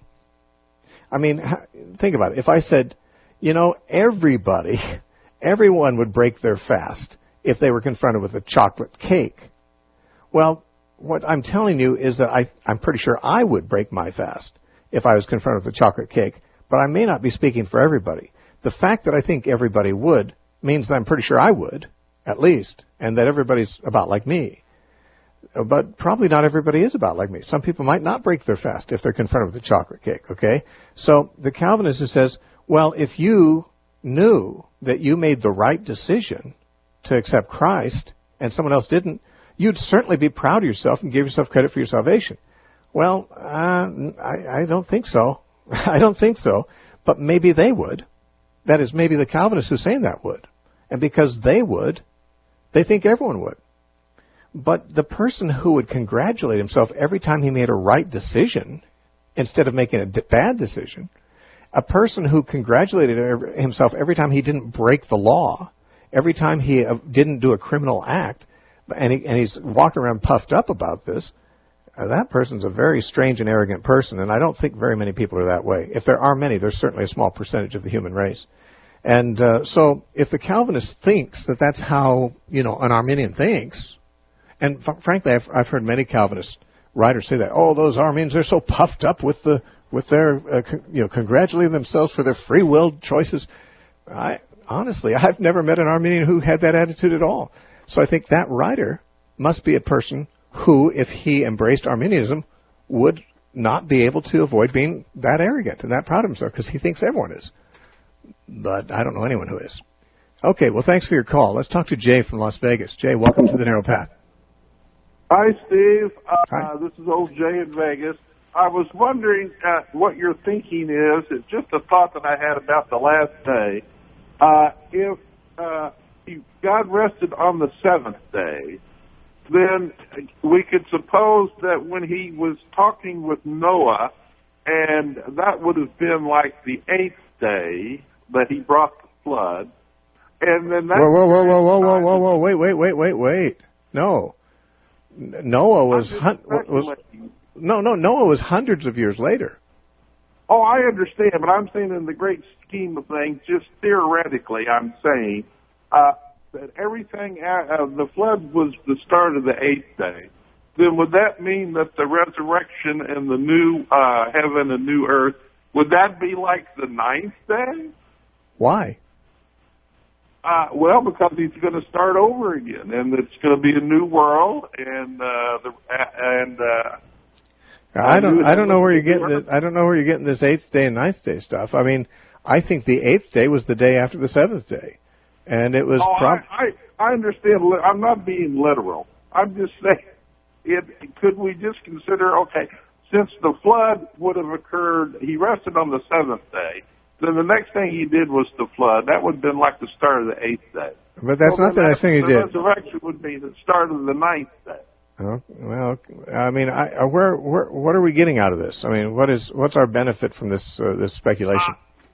I mean, think about it. If I said, you know, everybody, everyone would break their fast if they were confronted with a chocolate cake. Well, what I'm telling you is that I, I'm pretty sure I would break my fast if I was confronted with a chocolate cake, but I may not be speaking for everybody. The fact that I think everybody would means that I'm pretty sure I would, at least, and that everybody's about like me. But probably not everybody is about like me. Some people might not break their fast if they're confronted with a chocolate cake, okay? So the Calvinist says, well, if you knew that you made the right decision to accept Christ and someone else didn't, you'd certainly be proud of yourself and give yourself credit for your salvation. Well, uh, I, I don't think so. I don't think so, but maybe they would. That is, maybe the Calvinists who are saying that would. And because they would, they think everyone would. But the person who would congratulate himself every time he made a right decision instead of making a bad decision, a person who congratulated himself every time he didn't break the law, every time he didn't do a criminal act, and, he, and he's walking around puffed up about this, uh, that person's a very strange and arrogant person, and I don't think very many people are that way. If there are many, there's certainly a small percentage of the human race. And uh, so if the Calvinist thinks that that's how, you know, an Arminian thinks, and f- frankly, I've, I've heard many Calvinist writers say that, oh, those Arminians, they're so puffed up with the with their, uh, con- you know, congratulating themselves for their free will choices. I honestly, I've never met an Arminian who had that attitude at all. So I think that writer must be a person who, if he embraced Arminianism, would not be able to avoid being that arrogant and that proud of himself, because he thinks everyone is. But I don't know anyone who is. Okay, well, thanks for your call. Let's talk to Jay from Las Vegas. Jay, welcome to the Narrow Path. Hi, Steve. Uh, Hi. This is old Jay in Vegas. I was wondering uh, what your thinking is. It's just a thought that I had about the last day. Uh, if uh, God rested on the seventh day, then we could suppose that when he was talking with Noah, and that would have been like the eighth day that he brought the flood, and then that... Whoa, whoa, whoa, whoa, whoa, whoa, whoa, whoa, wait, wait, wait, wait, wait. No. Noah was... Hun- was no, no, Noah was hundreds of years later. Oh, I understand, but I'm saying in the great scheme of things, just theoretically, I'm saying uh, that everything, uh, the flood was the start of the eighth day. Then would that mean that the resurrection and the new uh, heaven and new earth, would that be like the ninth day? Why? Uh, well, because he's going to start over again, and it's going to be a new world, and uh, the uh, and. Uh, I don't. I don't know where you're getting. This, I don't know where you're getting this eighth day and ninth day stuff. I mean, I think the eighth day was the day after the seventh day, and it was. Oh, prob- I, I I understand. I'm not being literal. I'm just saying. It, could we just consider? Okay, since the flood would have occurred, he rested on the seventh day. Then the next thing he did was the flood. That would have been like the start of the eighth day. But that's well, not the next thing he the did. The resurrection would be the start of the ninth day. Oh, well, I mean, I, where, where, what are we getting out of this? I mean, what is, what's our benefit from this, uh, this speculation?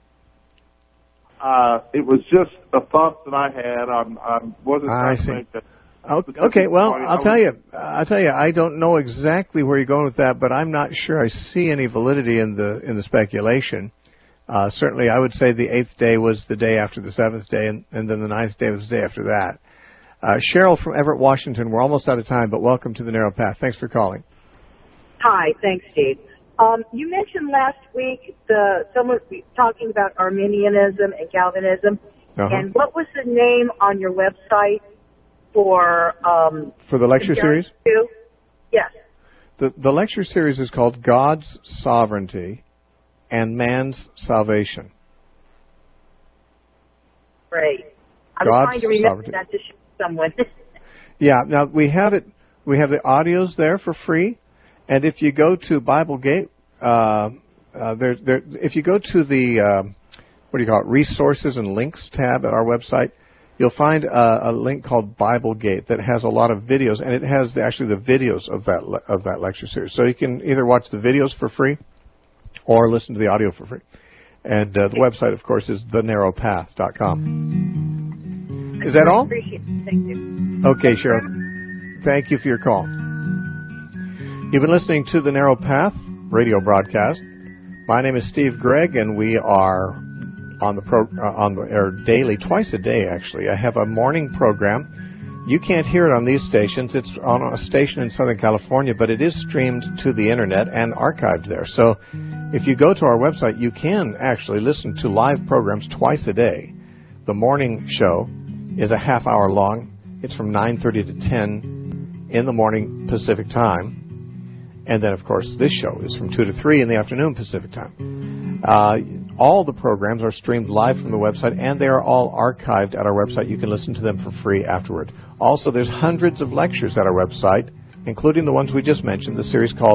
Uh, uh, it was just a thought that I had. I'm, I wasn't I trying to see. make that. Okay, well, I'll tell you, I'll tell you, I don't know exactly where you're going with that, but I'm not sure I see any validity in the, in the speculation. Uh, certainly, I would say the eighth day was the day after the seventh day, and, and then the ninth day was the day after that. Uh, Cheryl from Everett, Washington. We're almost out of time, but welcome to the Narrow Path. Thanks for calling. Hi, thanks, Steve. Um, you mentioned last week the someone talking about Arminianism and Calvinism, uh-huh. and what was the name on your website for um, for the lecture series? To? Yes. The the lecture series is called God's Sovereignty and Man's Salvation. Great. I was God's trying to remember sovereignty. that to show someone. Yeah. Now we have it. We have the audios there for free, and if you go to BibleGate, uh, uh, there, there. If you go to the uh, what do you call it? Resources and Links tab at our website, you'll find a, a link called BibleGate that has a lot of videos, and it has the, actually the videos of that le- of that lecture series. So you can either watch the videos for free or listen to the audio for free. And uh, the website, of course, is the narrow path dot com. Is that all? Appreciate it. Thank you. Okay, Cheryl. Thank you for your call. You've been listening to the Narrow Path radio broadcast. My name is Steve Gregg, and we are on the pro, uh, on the air daily, twice a day, actually. I have a morning program. You can't hear it on these stations. It's on a station in Southern California, but it is streamed to the Internet and archived there. So if you go to our website, you can actually listen to live programs twice a day. The morning show is a half hour long. It's from nine thirty to ten in the morning Pacific time. And then, of course, this show is from two to three in the afternoon Pacific time. Uh, all the programs are streamed live from the website, and they are all archived at our website. You can listen to them for free afterward. Also, there's hundreds of lectures at our website, including the ones we just mentioned, the series called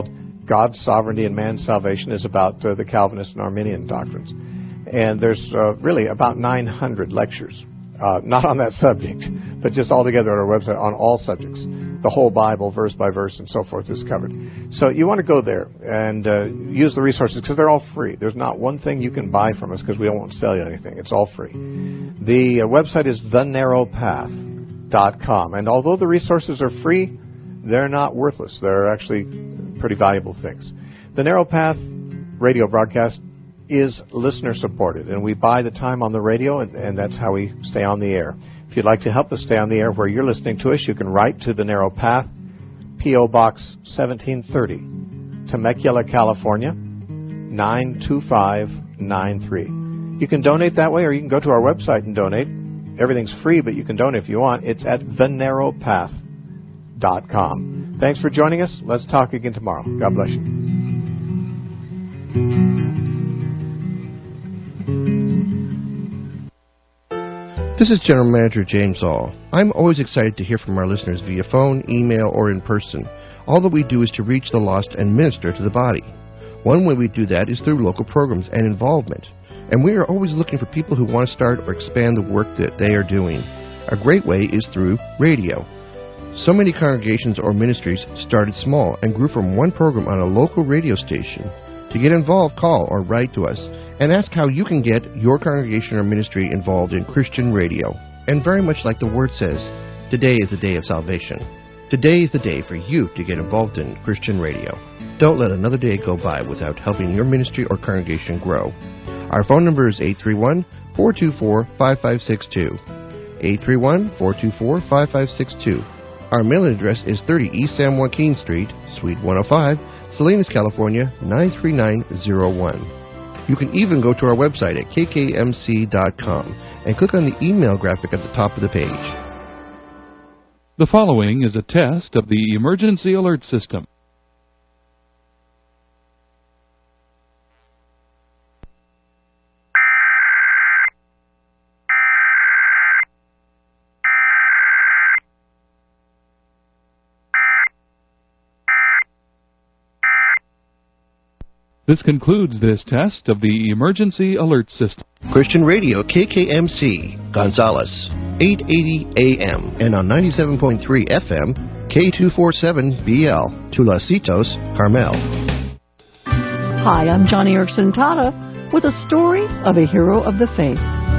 God's sovereignty and man's salvation is about uh, the Calvinist and Arminian doctrines. And there's uh, really about nine hundred lectures, uh, not on that subject, but just altogether on our website on all subjects. The whole Bible, verse by verse, and so forth is covered. So you want to go there and uh, use the resources because they're all free. There's not one thing you can buy from us because we won't sell you anything. It's all free. The uh, website is the narrow path dot com. And although the resources are free, they're not worthless. They're actually pretty valuable things. The Narrow Path radio broadcast is listener supported, and we buy the time on the radio, and, and that's how we stay on the air. If you'd like to help us stay on the air where you're listening to us, you can write to The Narrow Path, P O Box seventeen thirty, Temecula, California, nine two five nine three. You can donate that way, or you can go to our website and donate. Everything's free, but you can donate if you want. It's at the narrow path dot com. Thanks for joining us. Let's talk again tomorrow. God bless you. This is General Manager James All. I'm always excited to hear from our listeners via phone, email, or in person. All that we do is to reach the lost and minister to the body. One way we do that is through local programs and involvement. And we are always looking for people who want to start or expand the work that they are doing. A great way is through radio. So many congregations or ministries started small and grew from one program on a local radio station. To get involved, call or write to us and ask how you can get your congregation or ministry involved in Christian radio. And very much like the Word says, today is the day of salvation. Today is the day for you to get involved in Christian radio. Don't let another day go by without helping your ministry or congregation grow. Our phone number is eight three one, four two four, five five six two. eight three one, four two four, five five six two. Our mailing address is thirty East San Joaquin Street, Suite one oh five, Salinas, California, nine three nine zero one. You can even go to our website at k k m c dot com and click on the email graphic at the top of the page. The following is a test of the emergency alert system. This concludes this test of the emergency alert system. Christian Radio, K K M C, Gonzales, eight eighty A M, and on ninety-seven point three F M, K two forty-seven B L, Tulacitos, Carmel. Hi, I'm Johnny Erickson Tata with a story of a hero of the faith.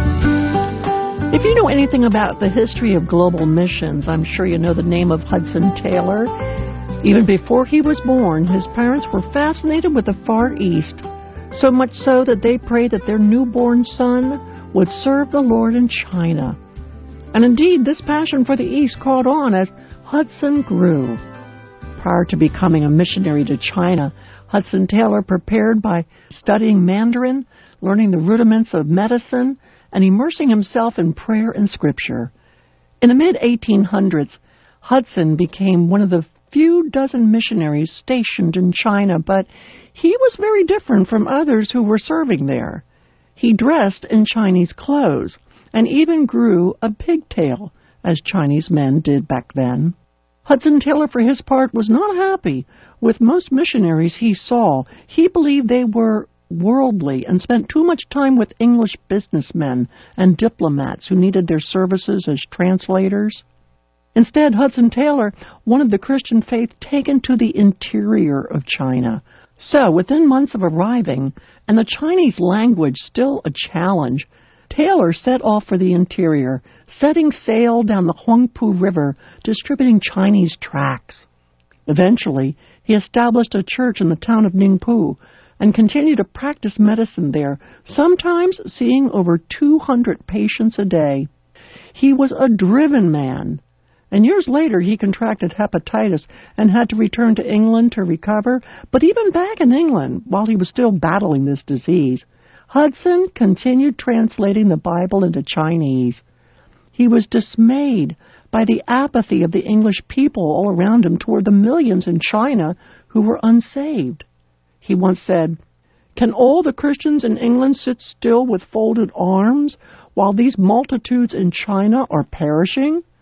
If you know anything about the history of global missions, I'm sure you know the name of Hudson Taylor. Even before he was born, his parents were fascinated with the Far East, so much so that they prayed that their newborn son would serve the Lord in China. And indeed, this passion for the East caught on as Hudson grew. Prior to becoming a missionary to China, Hudson Taylor prepared by studying Mandarin, learning the rudiments of medicine, and immersing himself in prayer and scripture. In the mid eighteen hundreds, Hudson became one of the few dozen missionaries stationed in China, but he was very different from others who were serving there. He dressed in Chinese clothes and even grew a pigtail, as Chinese men did back then. Hudson Taylor, for his part, was not happy with most missionaries he saw. He believed they were worldly and spent too much time with English businessmen and diplomats who needed their services as translators. Instead, Hudson Taylor wanted the Christian faith taken to the interior of China. So, within months of arriving, and the Chinese language still a challenge, Taylor set off for the interior, setting sail down the Huangpu River, distributing Chinese tracts. Eventually, he established a church in the town of Ningpu and continued to practice medicine there, sometimes seeing over two hundred patients a day. He was a driven man. And years later, he contracted hepatitis and had to return to England to recover. But even back in England, while he was still battling this disease, Hudson continued translating the Bible into Chinese. He was dismayed by the apathy of the English people all around him toward the millions in China who were unsaved. He once said, "Can all the Christians in England sit still with folded arms while these multitudes in China are perishing?"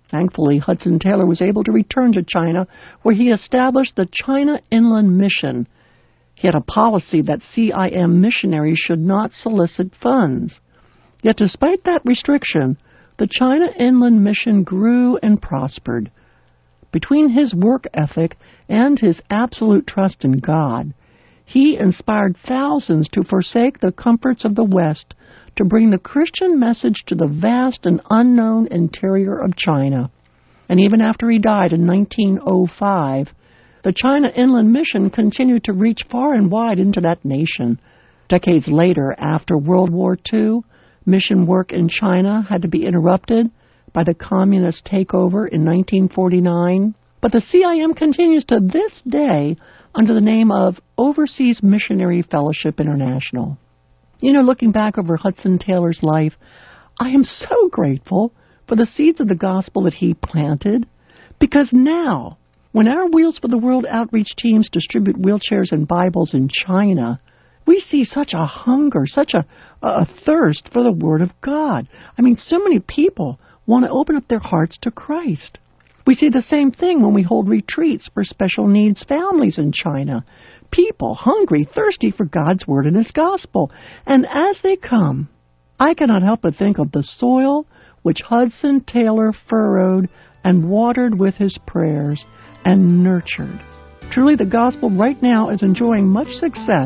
Thankfully, Hudson Taylor was able to return to China, where he established the China Inland Mission. He had a policy that C I M missionaries should not solicit funds. Yet despite that restriction, the China Inland Mission grew and prospered. Between his work ethic and his absolute trust in God, he inspired thousands to forsake the comforts of the West to bring the Christian message to the vast and unknown interior of China. And even after he died in nineteen oh five, the China Inland Mission continued to reach far and wide into that nation. Decades later, after World War Two, mission work in China had to be interrupted by the communist takeover in nineteen forty-nine. But the C I M continues to this day under the name of Overseas Missionary Fellowship International. You know, looking back over Hudson Taylor's life, I am so grateful for the seeds of the gospel that he planted, because now, when our Wheels for the World outreach teams distribute wheelchairs and Bibles in China, we see such a hunger, such a, a thirst for the Word of God. I mean, so many people want to open up their hearts to Christ. We see the same thing when we hold retreats for special needs families in China. People hungry, thirsty for God's Word and His Gospel. And as they come, I cannot help but think of the soil which Hudson Taylor furrowed and watered with his prayers and nurtured. Truly, the Gospel right now is enjoying much success